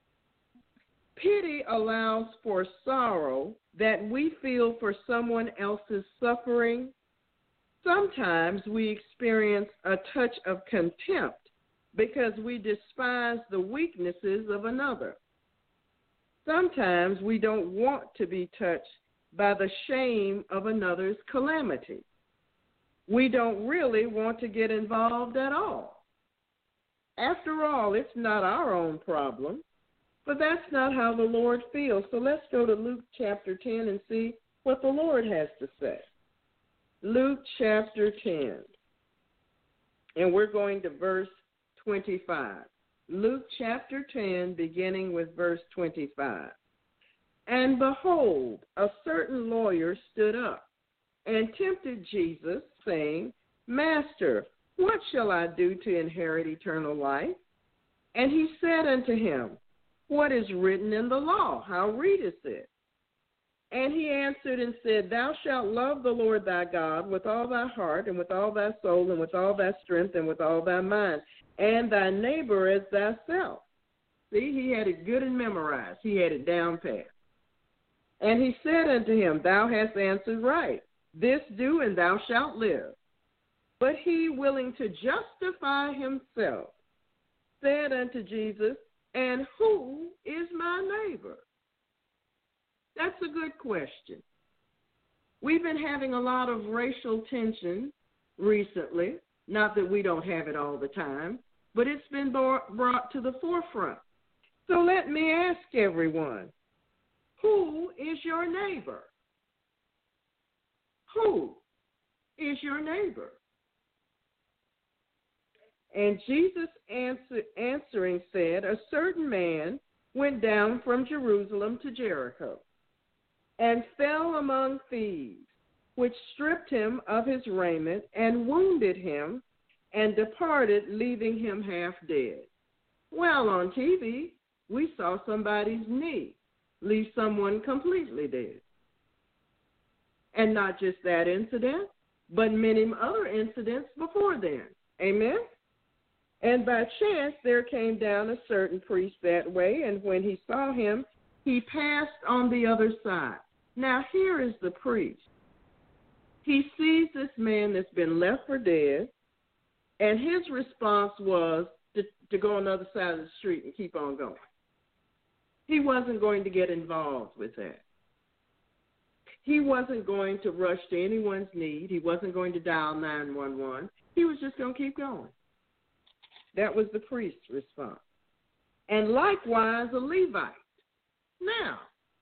Pity allows for sorrow that we feel for someone else's suffering. Sometimes we experience a touch of contempt because we despise the weaknesses of another. Sometimes we don't want to be touched by the shame of another's calamity. We don't really want to get involved at all. After all, it's not our own problem, but that's not how the Lord feels. So let's go to Luke chapter 10 and see what the Lord has to say. Luke chapter 10, and we're going to verse 25. Luke chapter 10, beginning with verse 25. And behold, a certain lawyer stood up and tempted Jesus, saying, Master, what shall I do to inherit eternal life? And he said unto him, What is written in the law? How readest it? And he answered and said, Thou shalt love the Lord thy God with all thy heart, and with all thy soul, and with all thy strength, and with all thy mind, and thy neighbor as thyself. See, he had it good and memorized. He had it down pat. And he said unto him, Thou hast answered right. This do, and thou shalt live. But he, willing to justify himself, said unto Jesus, And who is my neighbor? That's a good question. We've been having a lot of racial tension recently. Not that we don't have it all the time, but it's been brought to the forefront. So let me ask everyone, who is your neighbor? Who is your neighbor? And Jesus answering said, A certain man went down from Jerusalem to Jericho, and fell among thieves, which stripped him of his raiment, and wounded him, and departed, leaving him half dead. Well, on TV, we saw somebody's knee leave someone completely dead. And not just that incident, but many other incidents before then. Amen? And by chance there came down a certain priest that way, and when he saw him, he passed on the other side. Now here is the priest. He sees this man that's been left for dead, and his response was to go on the other side of the street and keep on going. He wasn't going to get involved with that. He wasn't going to rush to anyone's need. He wasn't going to dial 911. He was just going to keep going. That was the priest's response. And likewise, a Levite. Now,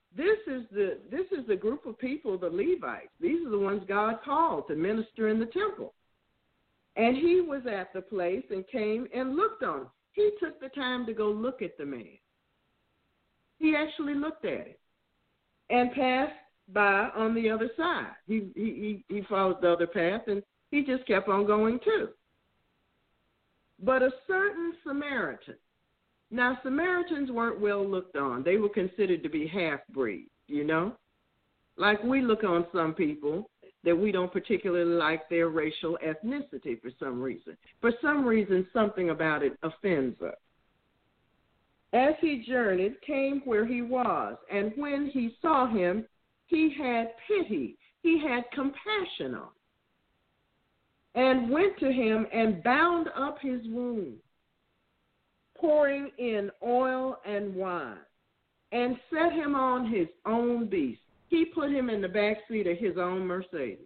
This is the group of people, the Levites. These are the ones God called to minister in the temple. And he was at the place and came and looked on him. He took the time to go look at the man. He actually looked at him and passed by on the other side. He followed the other path, and he just kept on going too. But a certain Samaritan. Now, Samaritans weren't well looked on. They were considered to be half-breeds, you know? Like we look on some people that we don't particularly like their racial ethnicity for some reason. For some reason, something about it offends us. As he journeyed, came where he was, and when he saw him, he had pity. He had compassion on him, and went to him and bound up his wound, pouring in oil and wine, and set him on his own beast. He put him in the back seat of his own Mercedes.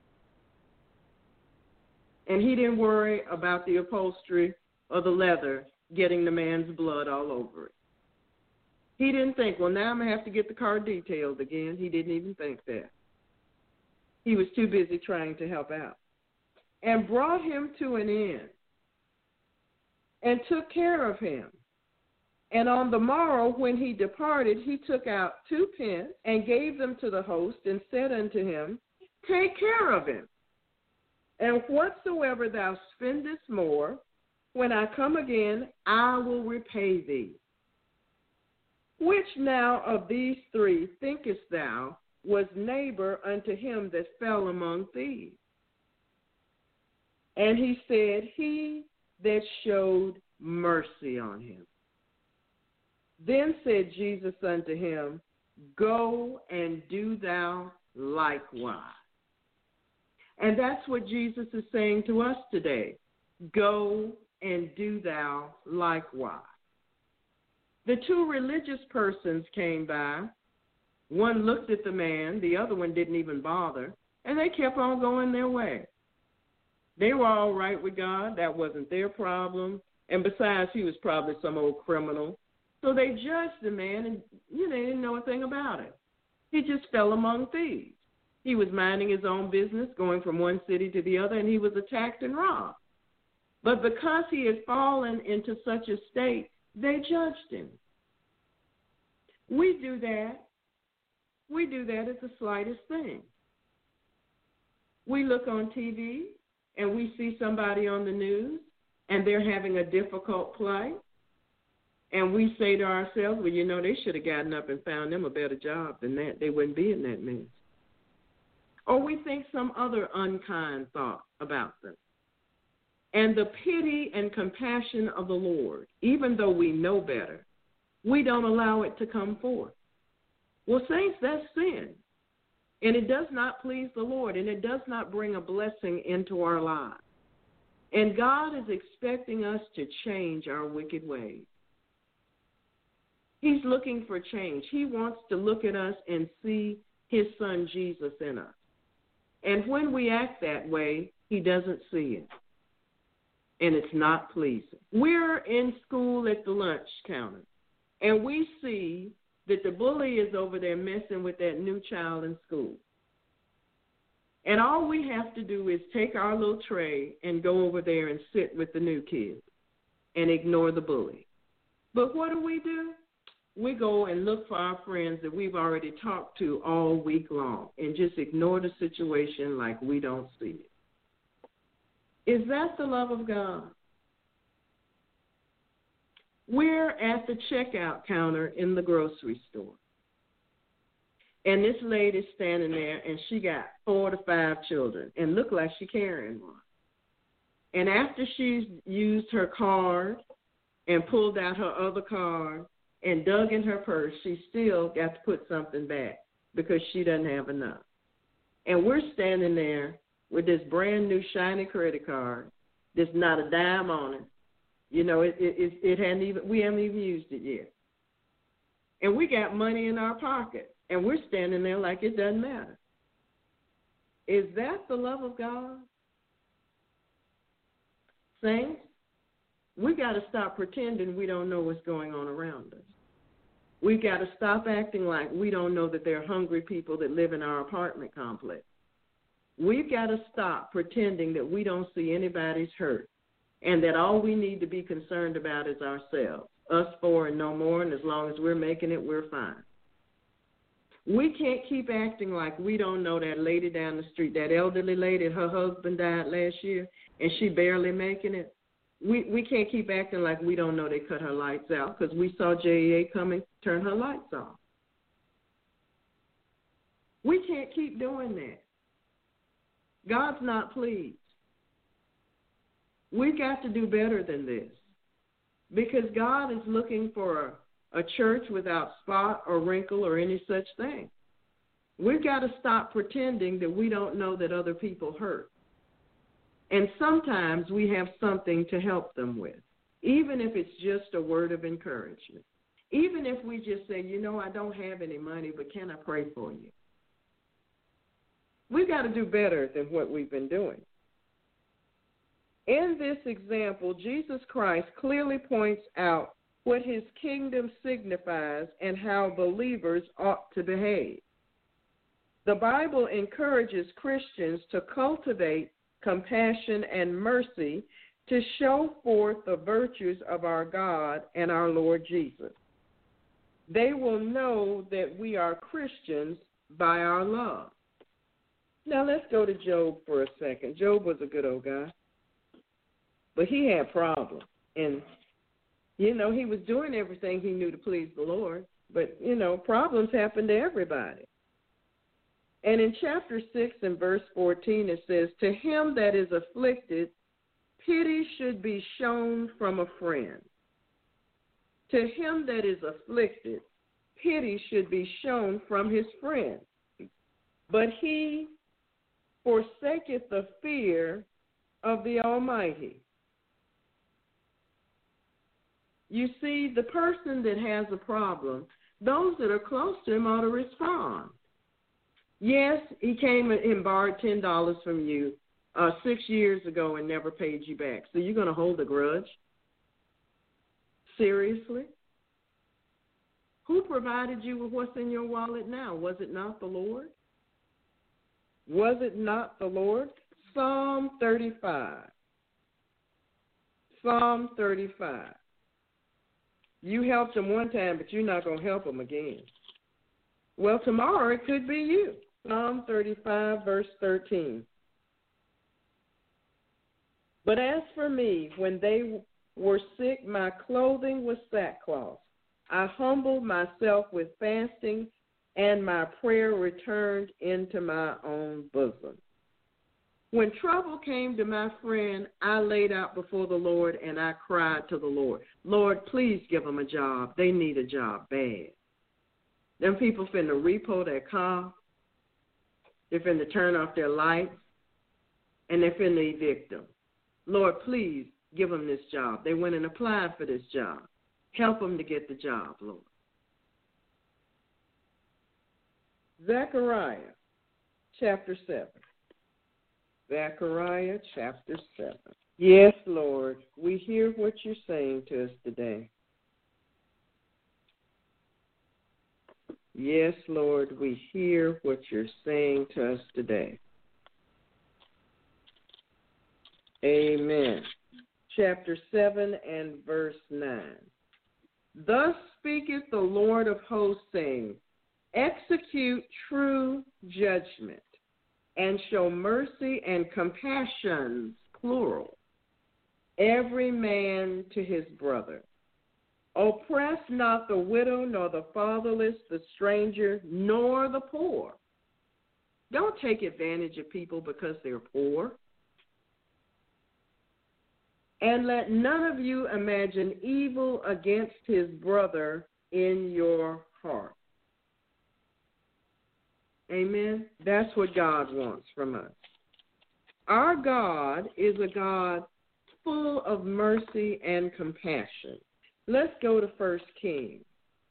And he didn't worry about the upholstery or the leather getting the man's blood all over it. He didn't think, well, now I'm going to have to get the car detailed again. He didn't even think that. He was too busy trying to help out. And brought him to an inn and took care of him. And on the morrow, when he departed, he took out 2 pence and gave them to the host and said unto him, take care of him. And whatsoever thou spendest more, when I come again, I will repay thee. Which now of these 3 thinkest thou was neighbor unto him that fell among thieves? And he said, he that showed mercy on him. Then said Jesus unto him, go and do thou likewise. And that's what Jesus is saying to us today. Go and do thou likewise. The 2 religious persons came by. One looked at the man, the other one didn't even bother, and they kept on going their way. They were all right with God. That wasn't their problem. And besides, he was probably some old criminal. So they judged the man, and they didn't know a thing about it. He just fell among thieves. He was minding his own business, going from one city to the other, and he was attacked and robbed. But because he had fallen into such a state, they judged him. We do that. We do that at the slightest thing. We look on TV and we see somebody on the news and they're having a difficult plight, and we say to ourselves, well, they should have gotten up and found them a better job than that. They wouldn't be in that mess. Or we think some other unkind thought about them. And the pity and compassion of the Lord, even though we know better, we don't allow it to come forth. Well, saints, that's sin. And it does not please the Lord, and it does not bring a blessing into our lives. And God is expecting us to change our wicked ways. He's looking for change. He wants to look at us and see his son Jesus in us. And when we act that way, he doesn't see it. And it's not pleasing. We're in school at the lunch counter, and we see that the bully is over there messing with that new child in school. And all we have to do is take our little tray and go over there and sit with the new kid and ignore the bully. But what do? We go and look for our friends that we've already talked to all week long and just ignore the situation like we don't see it. Is that the love of God? We're at the checkout counter in the grocery store. And this lady's standing there, and she got 4 to 5 children and looked like she's carrying one. And after she's used her card and pulled out her other card and dug in her purse, she still got to put something back because she doesn't have enough. And we're standing there with this brand new shiny credit card. There's not a dime on it. We haven't even used it yet. And we got money in our pocket, and we're standing there like it doesn't matter. Is that the love of God? Saints, we got to stop pretending we don't know what's going on around us. We've got to stop acting like we don't know that there are hungry people that live in our apartment complex. We've got to stop pretending that we don't see anybody's hurt and that all we need to be concerned about is ourselves, us four and no more, and as long as we're making it, we're fine. We can't keep acting like we don't know that lady down the street, that elderly lady, her husband died last year, and she barely making it. We can't keep acting like we don't know they cut her lights out because we saw JEA come and turn her lights off. We can't keep doing that. God's not pleased. We've got to do better than this because God is looking for a church without spot or wrinkle or any such thing. We've got to stop pretending that we don't know that other people hurt. And sometimes we have something to help them with, even if it's just a word of encouragement. Even if we just say, you know, I don't have any money, but can I pray for you? We've got to do better than what we've been doing. In this example, Jesus Christ clearly points out what his kingdom signifies and how believers ought to behave. The Bible encourages Christians to cultivate compassion and mercy to show forth the virtues of our God and our Lord Jesus. They will know that we are Christians by our love. Now let's go to Job for a second. Job was a good old guy, but he had problems. And, you know, he was doing everything he knew to please the Lord, but, you know, problems happen to everybody. And in chapter 6 and verse 14, it says, to him that is afflicted, pity should be shown from a friend. To him that is afflicted, pity should be shown from his friend. But he forsaketh the fear of the Almighty. You see, the person that has a problem, those that are close to him ought to respond. Yes, he came and borrowed $10 from you 6 years ago and never paid you back. So you're going to hold a grudge? Seriously? Who provided you with what's in your wallet now? Was it not the Lord? Was it not the Lord? Psalm 35. Psalm 35. You helped him one time, but you're not going to help him again. Well, tomorrow it could be you. Psalm 35, verse 13. But as for me, when they were sick, my clothing was sackcloth. I humbled myself with fasting, and my prayer returned into my own bosom. When trouble came to my friend, I laid out before the Lord, and I cried to the Lord, Lord, please give them a job. They need a job bad. Them people finna repo their car. They're finna turn off their lights, and they're finna evict them. Lord, please give them this job. They went and applied for this job. Help them to get the job, Lord. Zechariah, chapter 7. Zechariah, chapter 7. Yes, Lord, we hear what you're saying to us today. Yes, Lord, we hear what you're saying to us today. Amen. Chapter 7 and verse 9. Thus speaketh the Lord of hosts, saying, execute true judgment, and show mercy and compassion, plural, every man to his brother. Oppress not the widow, nor the fatherless, the stranger, nor the poor. Don't take advantage of people because they're poor. And let none of you imagine evil against his brother in your heart. Amen? That's what God wants from us. Our God is a God full of mercy and compassion. Let's go to 1 Kings.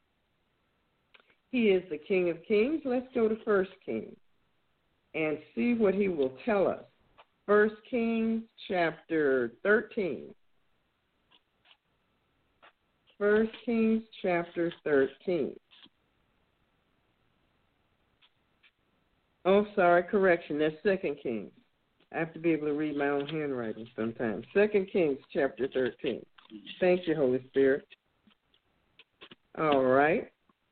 He is the King of Kings. Let's go to 1 Kings and see what he will tell us. 1 Kings chapter 13. 1 Kings chapter 13. Oh, sorry, correction. That's 2 Kings. I have to be able to read my own handwriting sometimes. 2 Kings chapter 13. Thank you, Holy Spirit. All right.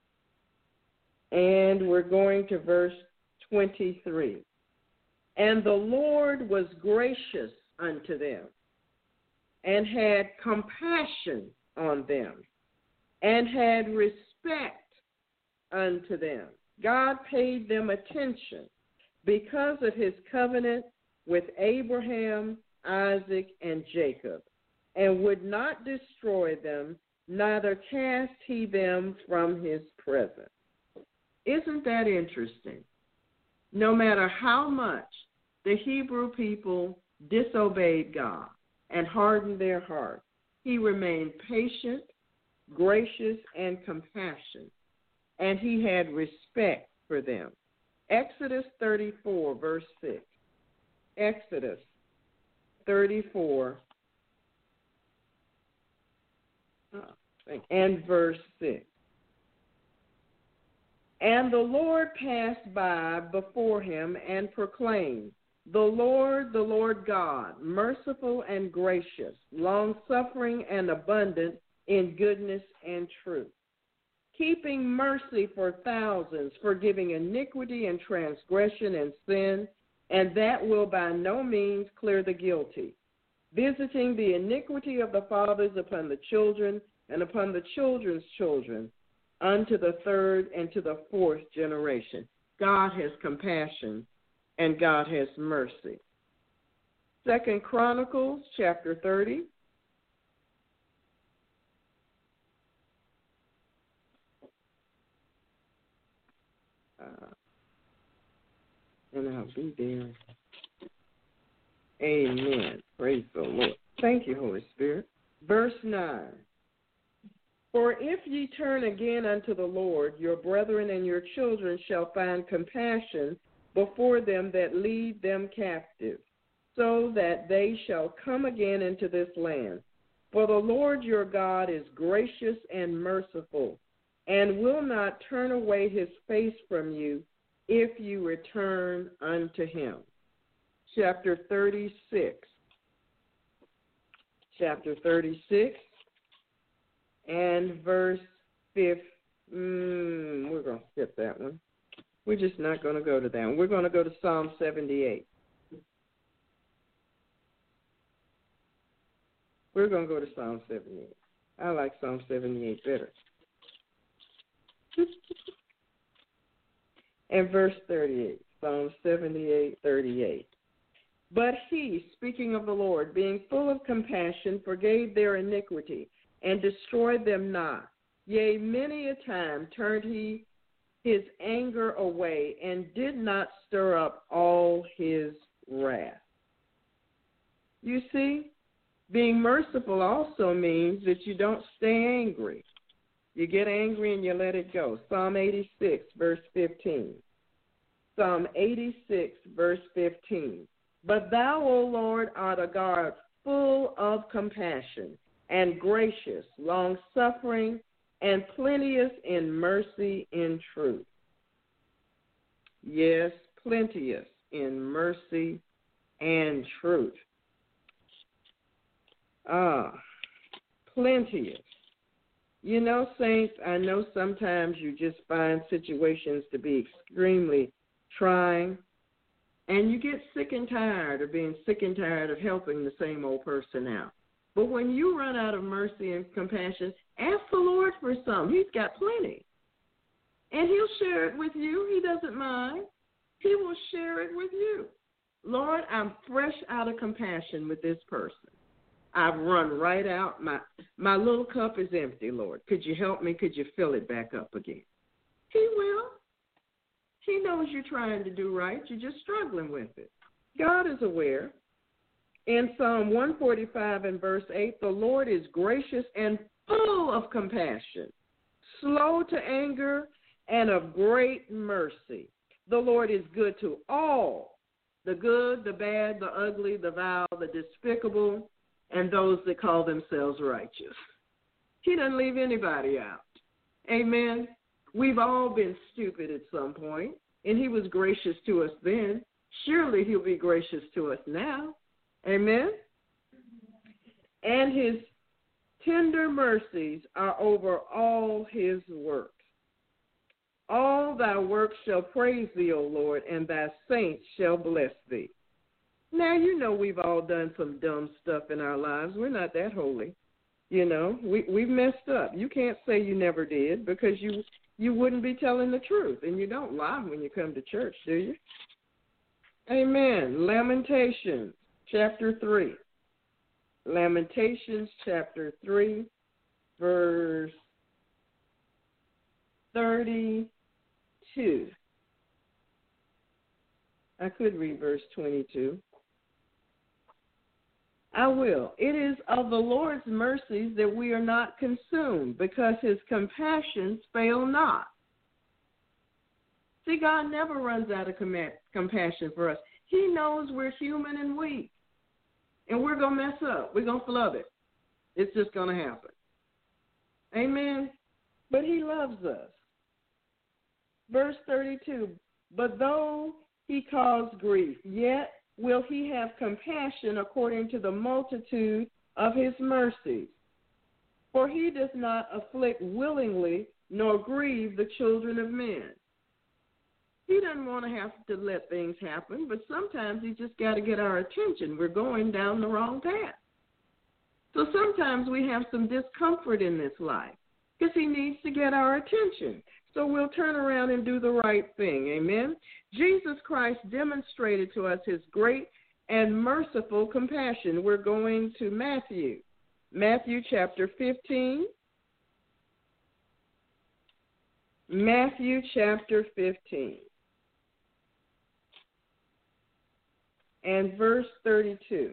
And we're going to verse 23. And the Lord was gracious unto them, and had compassion on them, and had respect unto them. God paid them attention because of his covenant with Abraham, Isaac, and Jacob, and would not destroy them, neither cast he them from his presence. Isn't that interesting? No matter how much the Hebrew people disobeyed God and hardened their heart, he remained patient, gracious, and compassionate, and he had respect for them. Exodus 34, verse 6. Exodus 34 and verse 6. And the Lord passed by before him and proclaimed, the Lord God, merciful and gracious, long-suffering and abundant in goodness and truth, keeping mercy for thousands, forgiving iniquity and transgression and sin, and that will by no means clear the guilty, visiting the iniquity of the fathers upon the children and upon the children's children, unto the third and to the fourth generation. God has compassion and God has mercy. 2 Chronicles chapter 30. And I'll be there. Amen. Praise the Lord. Thank you, Holy Spirit. Verse 9. For if ye turn again unto the Lord, your brethren and your children shall find compassion before them that lead them captive, so that they shall come again into this land. For the Lord your God is gracious and merciful, and will not turn away his face from you if you return unto him. Chapter 36. Chapter 36 and verse 5. We're going to skip that one. We're just not going to go to that one. We're going to go to Psalm 78. We're going to go to Psalm 78. I like Psalm 78 better. And verse 38, Psalm 78, 38. But he, speaking of the Lord, being full of compassion, forgave their iniquity, and destroyed them not. Yea, many a time turned he his anger away, and did not stir up all his wrath. You see, being merciful also means that you don't stay angry. You get angry and you let it go. Psalm 86, verse 15. Psalm 86, verse 15. But thou, O Lord, art a God full of compassion, and gracious, long-suffering, and plenteous in mercy and truth. Yes, plenteous in mercy and truth. Plenteous. You know, saints, I know sometimes you just find situations to be extremely trying, and you get sick and tired of being sick and tired of helping the same old person out. But when you run out of mercy and compassion, ask the Lord for some. He's got plenty. And he'll share it with you. He doesn't mind. He will share it with you. Lord, I'm fresh out of compassion with this person. I've run right out. My little cup is empty, Lord. Could you help me? Could you fill it back up again? He will. He knows you're trying to do right. You're just struggling with it. God is aware. In Psalm 145 and verse 8, the Lord is gracious and full of compassion, slow to anger, and of great mercy. The Lord is good to all, the good, the bad, the ugly, the vile, the despicable, and those that call themselves righteous. He doesn't leave anybody out. Amen. We've all been stupid at some point, and he was gracious to us then. Surely he'll be gracious to us now. Amen. And his tender mercies are over all his works. All thy works shall praise thee, O Lord, and thy saints shall bless thee. Now, you know we've all done some dumb stuff in our lives. We're not that holy. You know, we've messed up. You can't say you never did because you wouldn't be telling the truth. And you don't lie when you come to church, do you? Amen. Lamentations, chapter 3. Lamentations, chapter 3, verse 32. I could read verse 22. I will. It is of the Lord's mercies that we are not consumed, because his compassions fail not. See, God never runs out of compassion for us. He knows we're human and weak, and we're going to mess up. We're going to flub it. It's just going to happen. Amen? But he loves us. Verse 32, but though he cause grief, yet will he have compassion according to the multitude of his mercies. For he does not afflict willingly, nor grieve the children of men. He doesn't want to have to let things happen, but sometimes he just got to get our attention. We're going down the wrong path. So sometimes we have some discomfort in this life because he needs to get our attention. So we'll turn around and do the right thing. Amen? Jesus Christ demonstrated to us his great and merciful compassion. We're going to Matthew. Matthew chapter 15. Matthew chapter 15. And verse 32.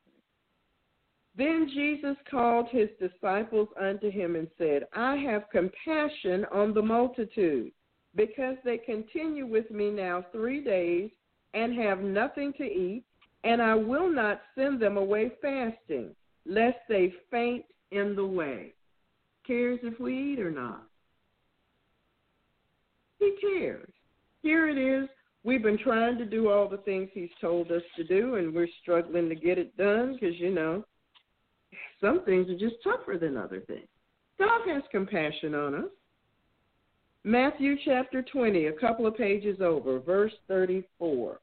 Then Jesus called his disciples unto him and said, I have compassion on the multitude, because they continue with me now 3 days and have nothing to eat, and I will not send them away fasting, lest they faint in the way. Cares if we eat or not. He cares. Here it is. We've been trying to do all the things he's told us to do, and we're struggling to get it done because, you know, some things are just tougher than other things. God has compassion on us. Matthew chapter 20, a couple of pages over, verse 34.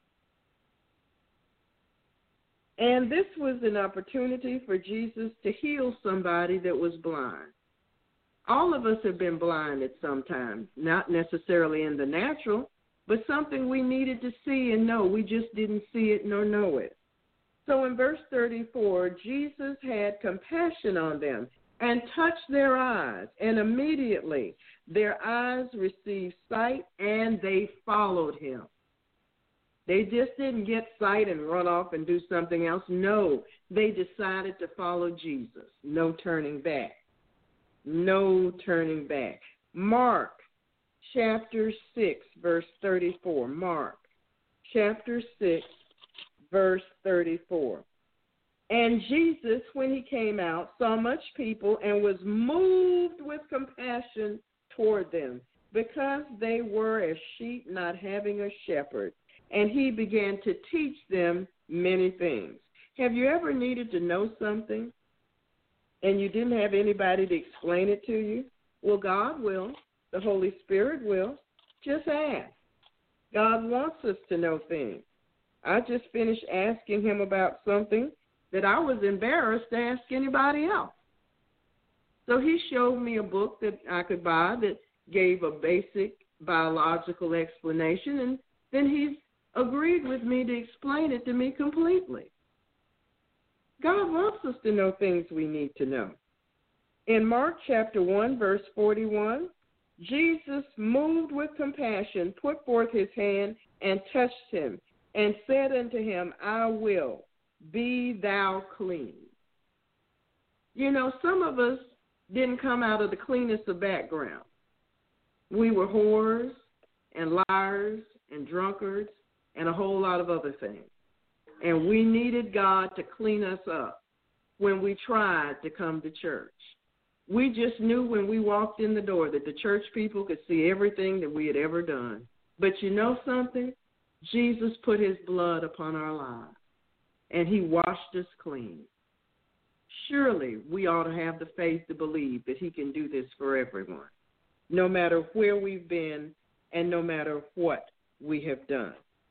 And this was an opportunity for Jesus to heal somebody that was blind. All of us have been blind at some time, not necessarily in the natural, but something we needed to see and know. We just didn't see it nor know it. So in verse 34, Jesus had compassion on them and touched their eyes, and immediately their eyes received sight, and they followed him. They just didn't get sight and run off and do something else. No, they decided to follow Jesus. No turning back. No turning back. Mark chapter 6, verse 34. Mark chapter 6, verse 34. And Jesus, when he came out, saw much people and was moved with compassion toward them, because they were as sheep not having a shepherd. And he began to teach them many things. Have you ever needed to know something and you didn't have anybody to explain it to you? Well, God will. The Holy Spirit will. Just ask. God wants us to know things. I just finished asking him about something that I was embarrassed to ask anybody else. So he showed me a book that I could buy that gave a basic biological explanation, and then he's agreed with me to explain it to me completely. God wants us to know things we need to know. In Mark chapter 1, verse 41, Jesus, moved with compassion, put forth his hand and touched him, and said unto him, I will, be thou clean. You know, some of us didn't come out of the cleanest of backgrounds. We were whores and liars and drunkards and a whole lot of other things. And we needed God to clean us up when we tried to come to church. We just knew when we walked in the door that the church people could see everything that we had ever done. But you know something? Jesus put his blood upon our lives, and he washed us clean. Surely we ought to have the faith to believe that he can do this for everyone, no matter where we've been and no matter what we have done.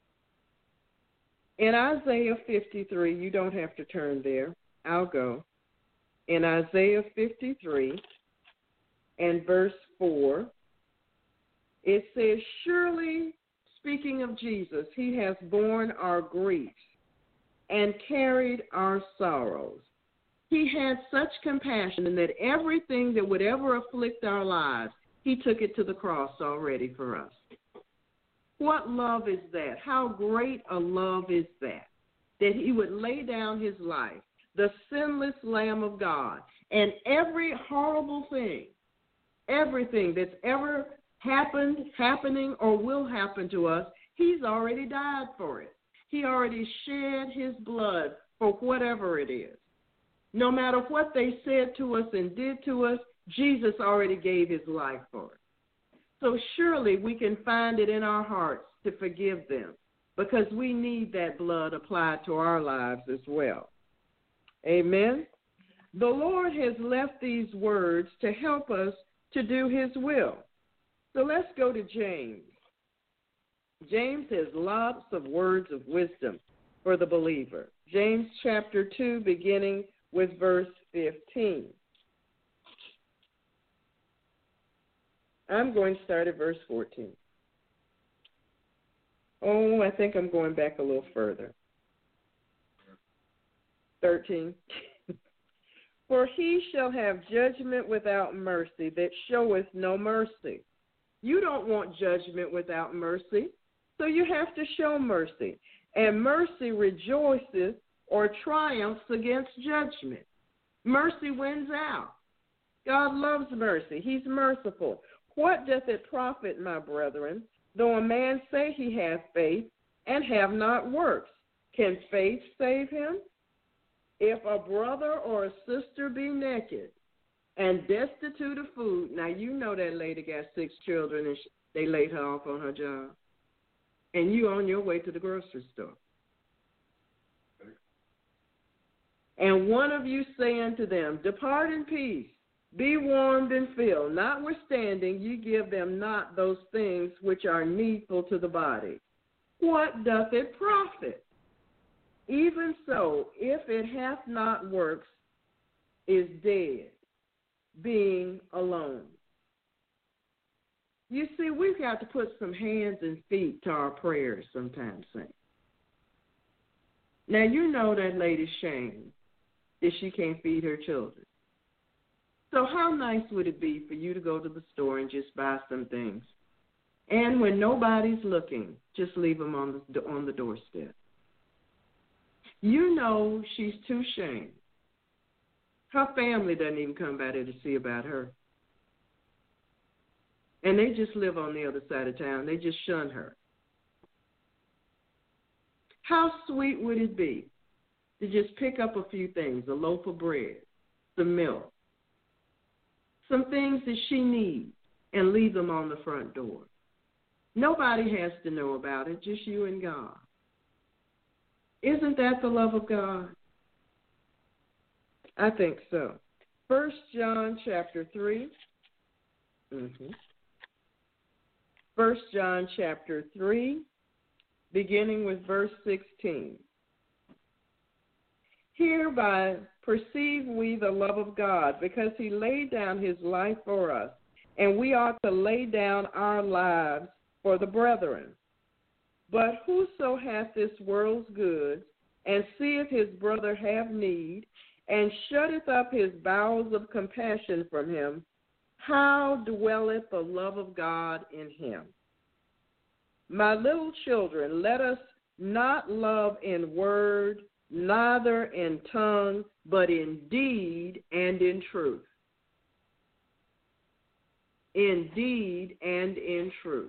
In Isaiah 53, you don't have to turn there. I'll go. In Isaiah 53 and verse 4, it says, surely, speaking of Jesus, he has borne our griefs and carried our sorrows. He had such compassion that everything that would ever afflict our lives, he took it to the cross already for us. What love is that? How great a love is that? That he would lay down his life, the sinless Lamb of God, and every horrible thing, everything that's ever happened, happening, or will happen to us, he's already died for it. He already shed his blood for whatever it is. No matter what they said to us and did to us, Jesus already gave his life for it. So surely we can find it in our hearts to forgive them, because we need that blood applied to our lives as well. Amen. The Lord has left these words to help us to do his will. So let's go to James. James has lots of words of wisdom for the believer. James chapter 2, beginning with verse 15. I'm going to start at verse 14. Oh, I think I'm going back a little further. 13. For he shall have judgment without mercy that showeth no mercy. You don't want judgment without mercy, so you have to show mercy. And mercy rejoices or triumphs against judgment. Mercy wins out. God loves mercy. He's merciful. What doth it profit, my brethren, though a man say he hath faith and have not works? Can faith save him? If a brother or a sister be naked and destitute of food, now you know that lady got 6 children and they laid her off on her job, and you on your way to the grocery store. And one of you say unto them, depart in peace, be warmed and filled, notwithstanding ye give them not those things which are needful to the body. What doth it profit? Even so, if it hath not works, is dead, being alone. You see, we've got to put some hands and feet to our prayers sometimes, saints. Now, you know that lady's shame that she can't feed her children. So how nice would it be for you to go to the store and just buy some things? And when nobody's looking, just leave them on the doorstep. You know she's too ashamed. Her family doesn't even come by there to see about her. And they just live on the other side of town. They just shun her. How sweet would it be to just pick up a few things, a loaf of bread, some milk, some things that she needs, and leave them on the front door. Nobody has to know about it, just you and God. Isn't that the love of God? I think so. 1 John chapter 3. 1 John chapter 3, beginning with verse 16. Hereby perceive we the love of God, because he laid down his life for us, and we ought to lay down our lives for the brethren. But whoso hath this world's goods, and seeth his brother have need, and shutteth up his bowels of compassion from him, how dwelleth the love of God in him? My little children, let us not love in word, neither in tongue, but in deed and in truth. In deed and in truth.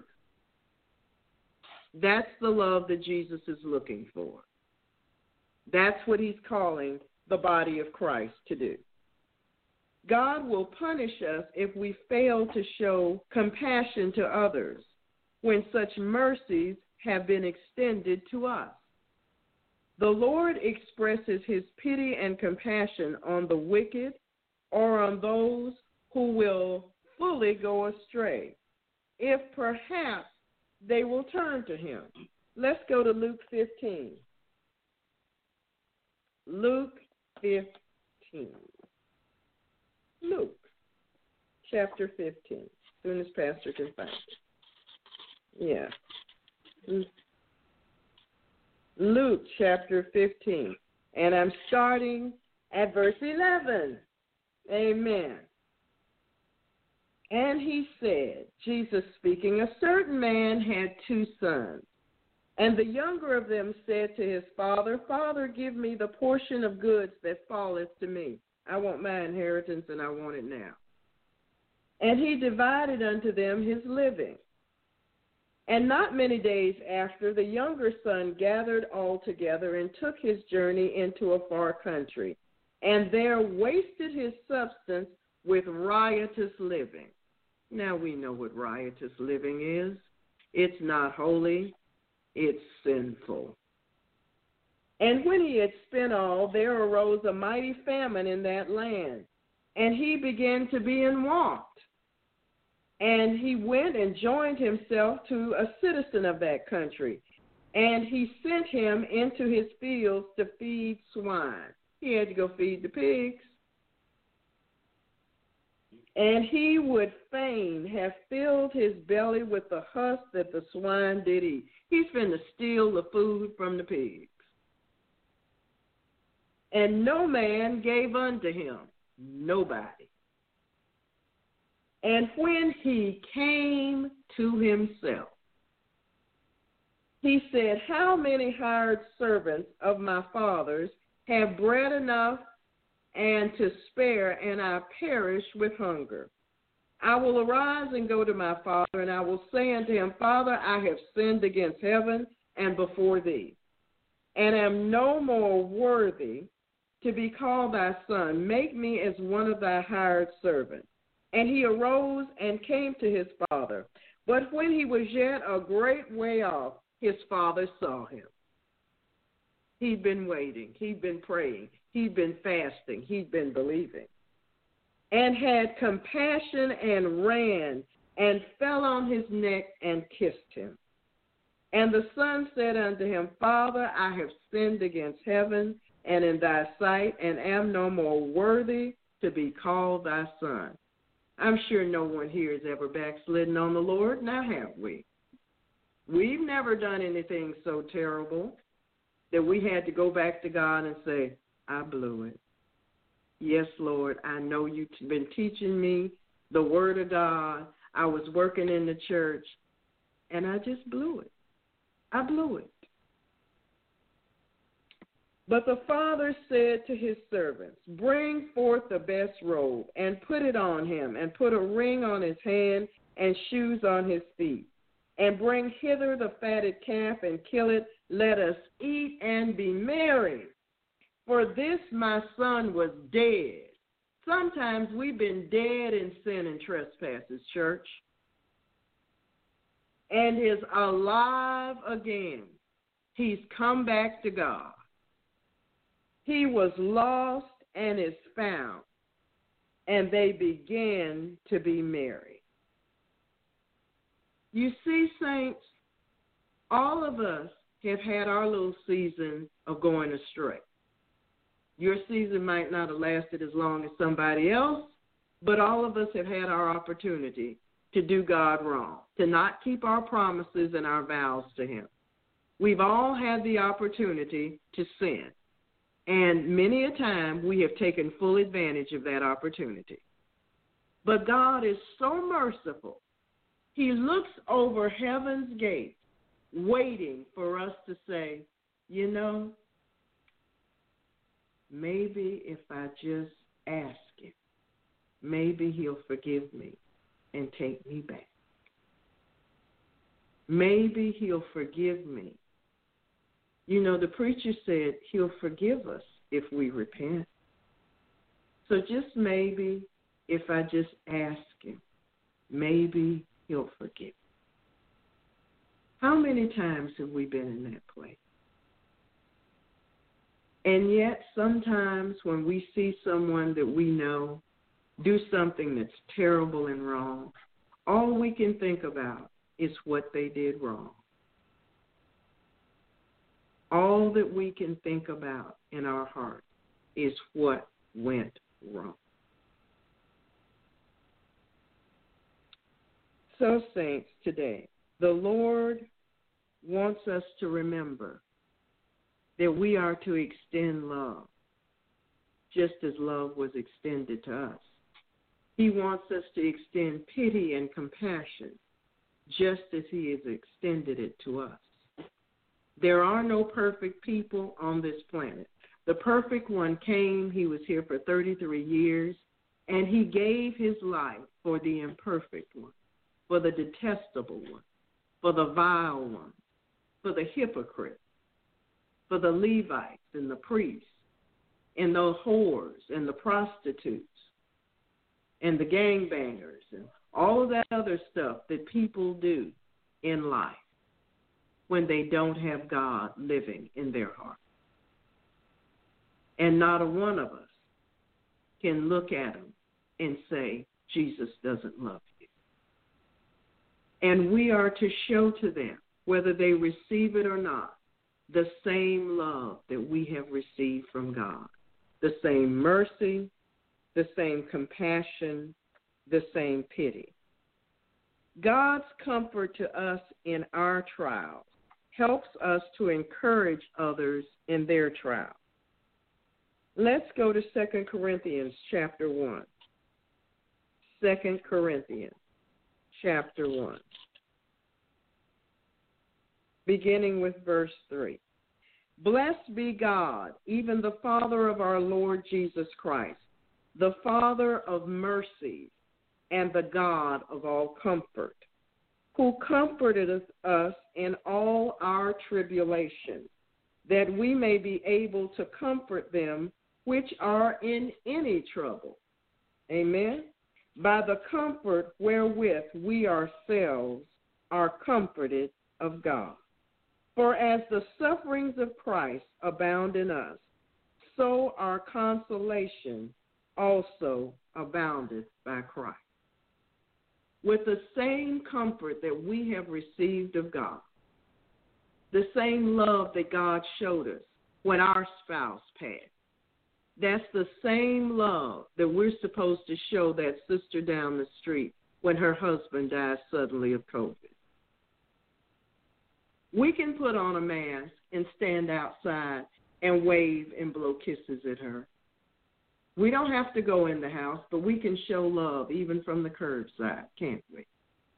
That's the love that Jesus is looking for. That's what he's calling the body of Christ to do. God will punish us if we fail to show compassion to others when such mercies have been extended to us. The Lord expresses his pity and compassion on the wicked or on those who will fully go astray, if perhaps they will turn to him. Let's go to Luke 15. Luke 15. Luke chapter 15. As soon as Pastor can find it. Yeah. Luke chapter 15. And I'm starting at verse 11. Amen. And he said, Jesus speaking, a certain man had 2 sons. And the younger of them said to his father, Father, give me the portion of goods that falleth to me. I want my inheritance, and I want it now. And he divided unto them his living. And not many days after, the younger son gathered all together and took his journey into a far country, and there wasted his substance with riotous living. Now we know what riotous living is. It's not holy. It's sinful. And when he had spent all, there arose a mighty famine in that land, and he began to be in want. And he went and joined himself to a citizen of that country, and he sent him into his fields to feed swine. He had to go feed the pigs. And he would fain have filled his belly with the husk that the swine did eat. He's finna steal the food from the pigs. And no man gave unto him, nobody. And when he came to himself, he said, how many hired servants of my father's have bread enough and to spare, and I perish with hunger? I will arise and go to my father, and I will say unto him, Father, I have sinned against heaven and before thee, and am no more worthy to be called thy son. Make me as one of thy hired servants. And he arose and came to his father. But when he was yet a great way off, his father saw him. He'd been waiting. He'd been praying. He'd been fasting. He'd been believing. And had compassion and ran and fell on his neck and kissed him. And the son said unto him, Father, I have sinned against heaven and in thy sight, and am no more worthy to be called thy son. I'm sure no one here has ever backslidden on the Lord. Now have we? We've never done anything so terrible that we had to go back to God and say, I blew it. Yes, Lord, I know you've been teaching me the word of God. I was working in the church, and I just blew it. I blew it. But the father said to his servants, bring forth the best robe and put it on him, and put a ring on his hand and shoes on his feet. And bring hither the fatted calf and kill it. Let us eat and be merry. For this my son was dead. Sometimes we've been dead in sin and trespasses, church, and is alive again. He's come back to God. He was lost and is found, and they began to be merry. You see, saints, all of us have had our little season of going astray. Your season might not have lasted as long as somebody else, but all of us have had our opportunity to do God wrong, to not keep our promises and our vows to him. We've all had the opportunity to sin. And many a time we have taken full advantage of that opportunity. But God is so merciful. He looks over heaven's gate, waiting for us to say, you know, maybe if I just ask him, maybe he'll forgive me and take me back. Maybe he'll forgive me. You know, the preacher said he'll forgive us if we repent. So just maybe if I just ask him, maybe he'll forgive me. How many times have we been in that place? And yet sometimes when we see someone that we know do something that's terrible and wrong, all we can think about is what they did wrong. All that we can think about in our heart is what went wrong. So, saints, today, the Lord wants us to remember that we are to extend love, just as love was extended to us. He wants us to extend pity and compassion, just as he has extended it to us. There are no perfect people on this planet. The perfect one came, he was here for 33 years, and he gave his life for the imperfect one, for the detestable one, for the vile one, for the hypocrite, for the Levites and the priests, and the whores and the prostitutes, and the gangbangers, and all of that other stuff that people do in life when they don't have God living in their heart. And not a one of us can look at them and say, Jesus doesn't love you. And we are to show to them, whether they receive it or not, the same love that we have received from God, the same mercy, the same compassion, the same pity. God's comfort to us in our trials helps us to encourage others in their trials. Let's go to 2 Corinthians chapter 1. 2 Corinthians chapter 1. Beginning with verse 3. Blessed be God, even the Father of our Lord Jesus Christ, the Father of mercies and the God of all comfort, who comforted us in all our tribulation, that we may be able to comfort them which are in any trouble. Amen. By the comfort wherewith we ourselves are comforted of God. For as the sufferings of Christ abound in us, so our consolation also aboundeth by Christ. With the same comfort that we have received of God, the same love that God showed us when our spouse passed, that's the same love that we're supposed to show that sister down the street when her husband dies suddenly of COVID. We can put on a mask and stand outside and wave and blow kisses at her. We don't have to go in the house, but we can show love even from the curbside, can't we?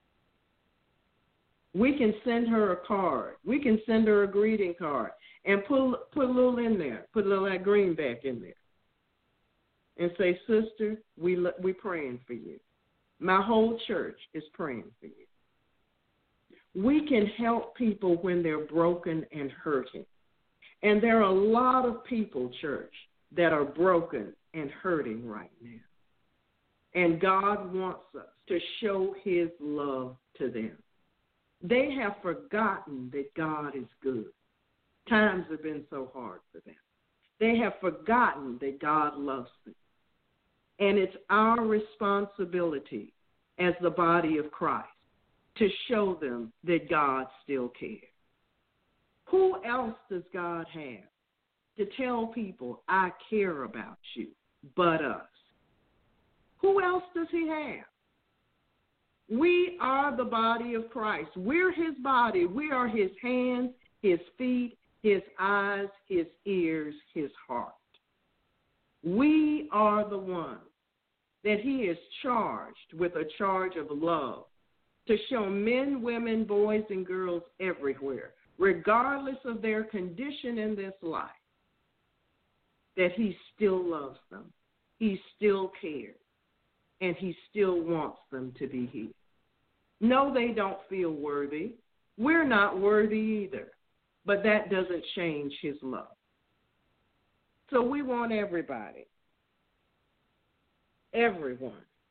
We can send her a card. We can send her a greeting card and put a little in there, put a little of that greenback in there, and say, sister, we praying for you. My whole church is praying for you. We can help people when they're broken and hurting. And there are a lot of people, church, that are broken and hurting right now. And God wants us to show his love to them. They have forgotten that God is good. Times have been so hard for them. They have forgotten that God loves them. And it's our responsibility as the body of Christ to show them that God still cares. Who else does God have to tell people, I care about you, but us? Who else does he have? We are the body of Christ. We're his body. We are his hands, his feet, his eyes, his ears, his heart. We are the ones that he is charged with a charge of love to show men, women, boys, and girls everywhere, regardless of their condition in this life, that he still loves them, he still cares, and he still wants them to be healed. No, they don't feel worthy. We're not worthy either, but that doesn't change his love. So we want everybody, everyone,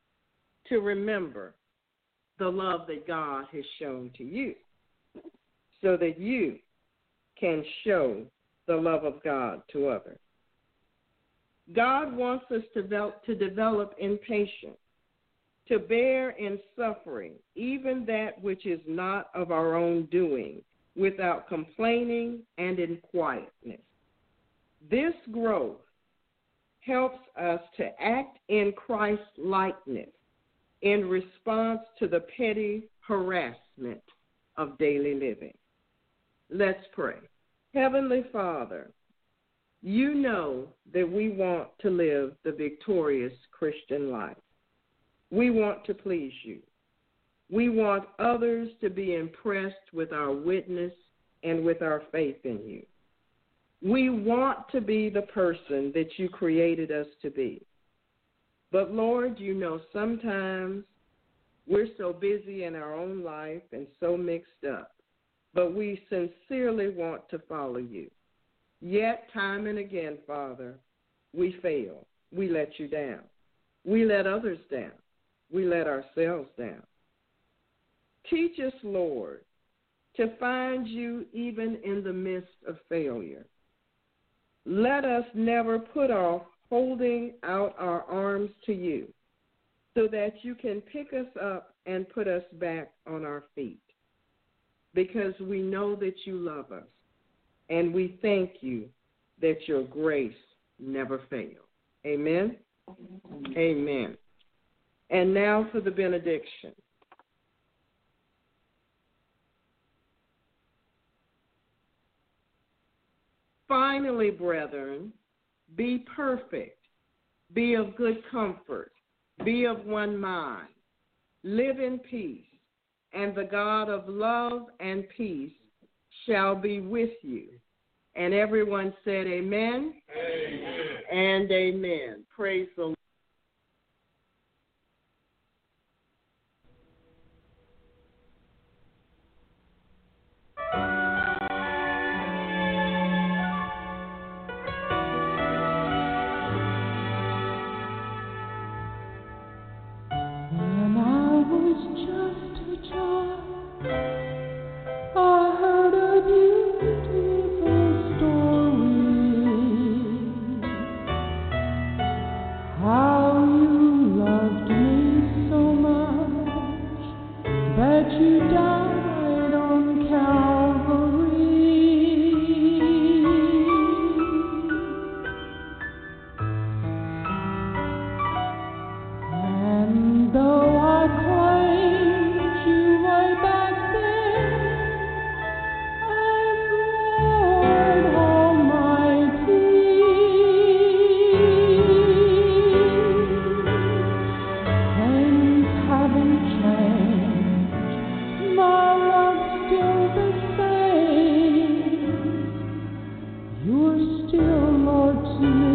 to remember the love that God has shown to you so that you can show the love of God to others. God wants us to develop in patience, to bear in suffering, even that which is not of our own doing, without complaining and in quietness. This growth helps us to act in Christ's likeness in response to the petty harassment of daily living. Let's pray. Heavenly Father, you know that we want to live the victorious Christian life. We want to please you. We want others to be impressed with our witness and with our faith in you. We want to be the person that you created us to be. But Lord, you know sometimes we're so busy in our own life and so mixed up. But we sincerely want to follow you. Yet, time and again, Father, we fail. We let you down. We let others down. We let ourselves down. Teach us, Lord, to find you even in the midst of failure. Let us never put off holding out our arms to you so that you can pick us up and put us back on our feet, because we know that you love us, and we thank you that your grace never fails. Amen? Amen. And now for the benediction. Finally, brethren, be perfect, be of good comfort, be of one mind, live in peace, and the God of love and peace shall be with you. And everyone said amen. Amen. And amen. Praise the Lord. You're still Lord to me.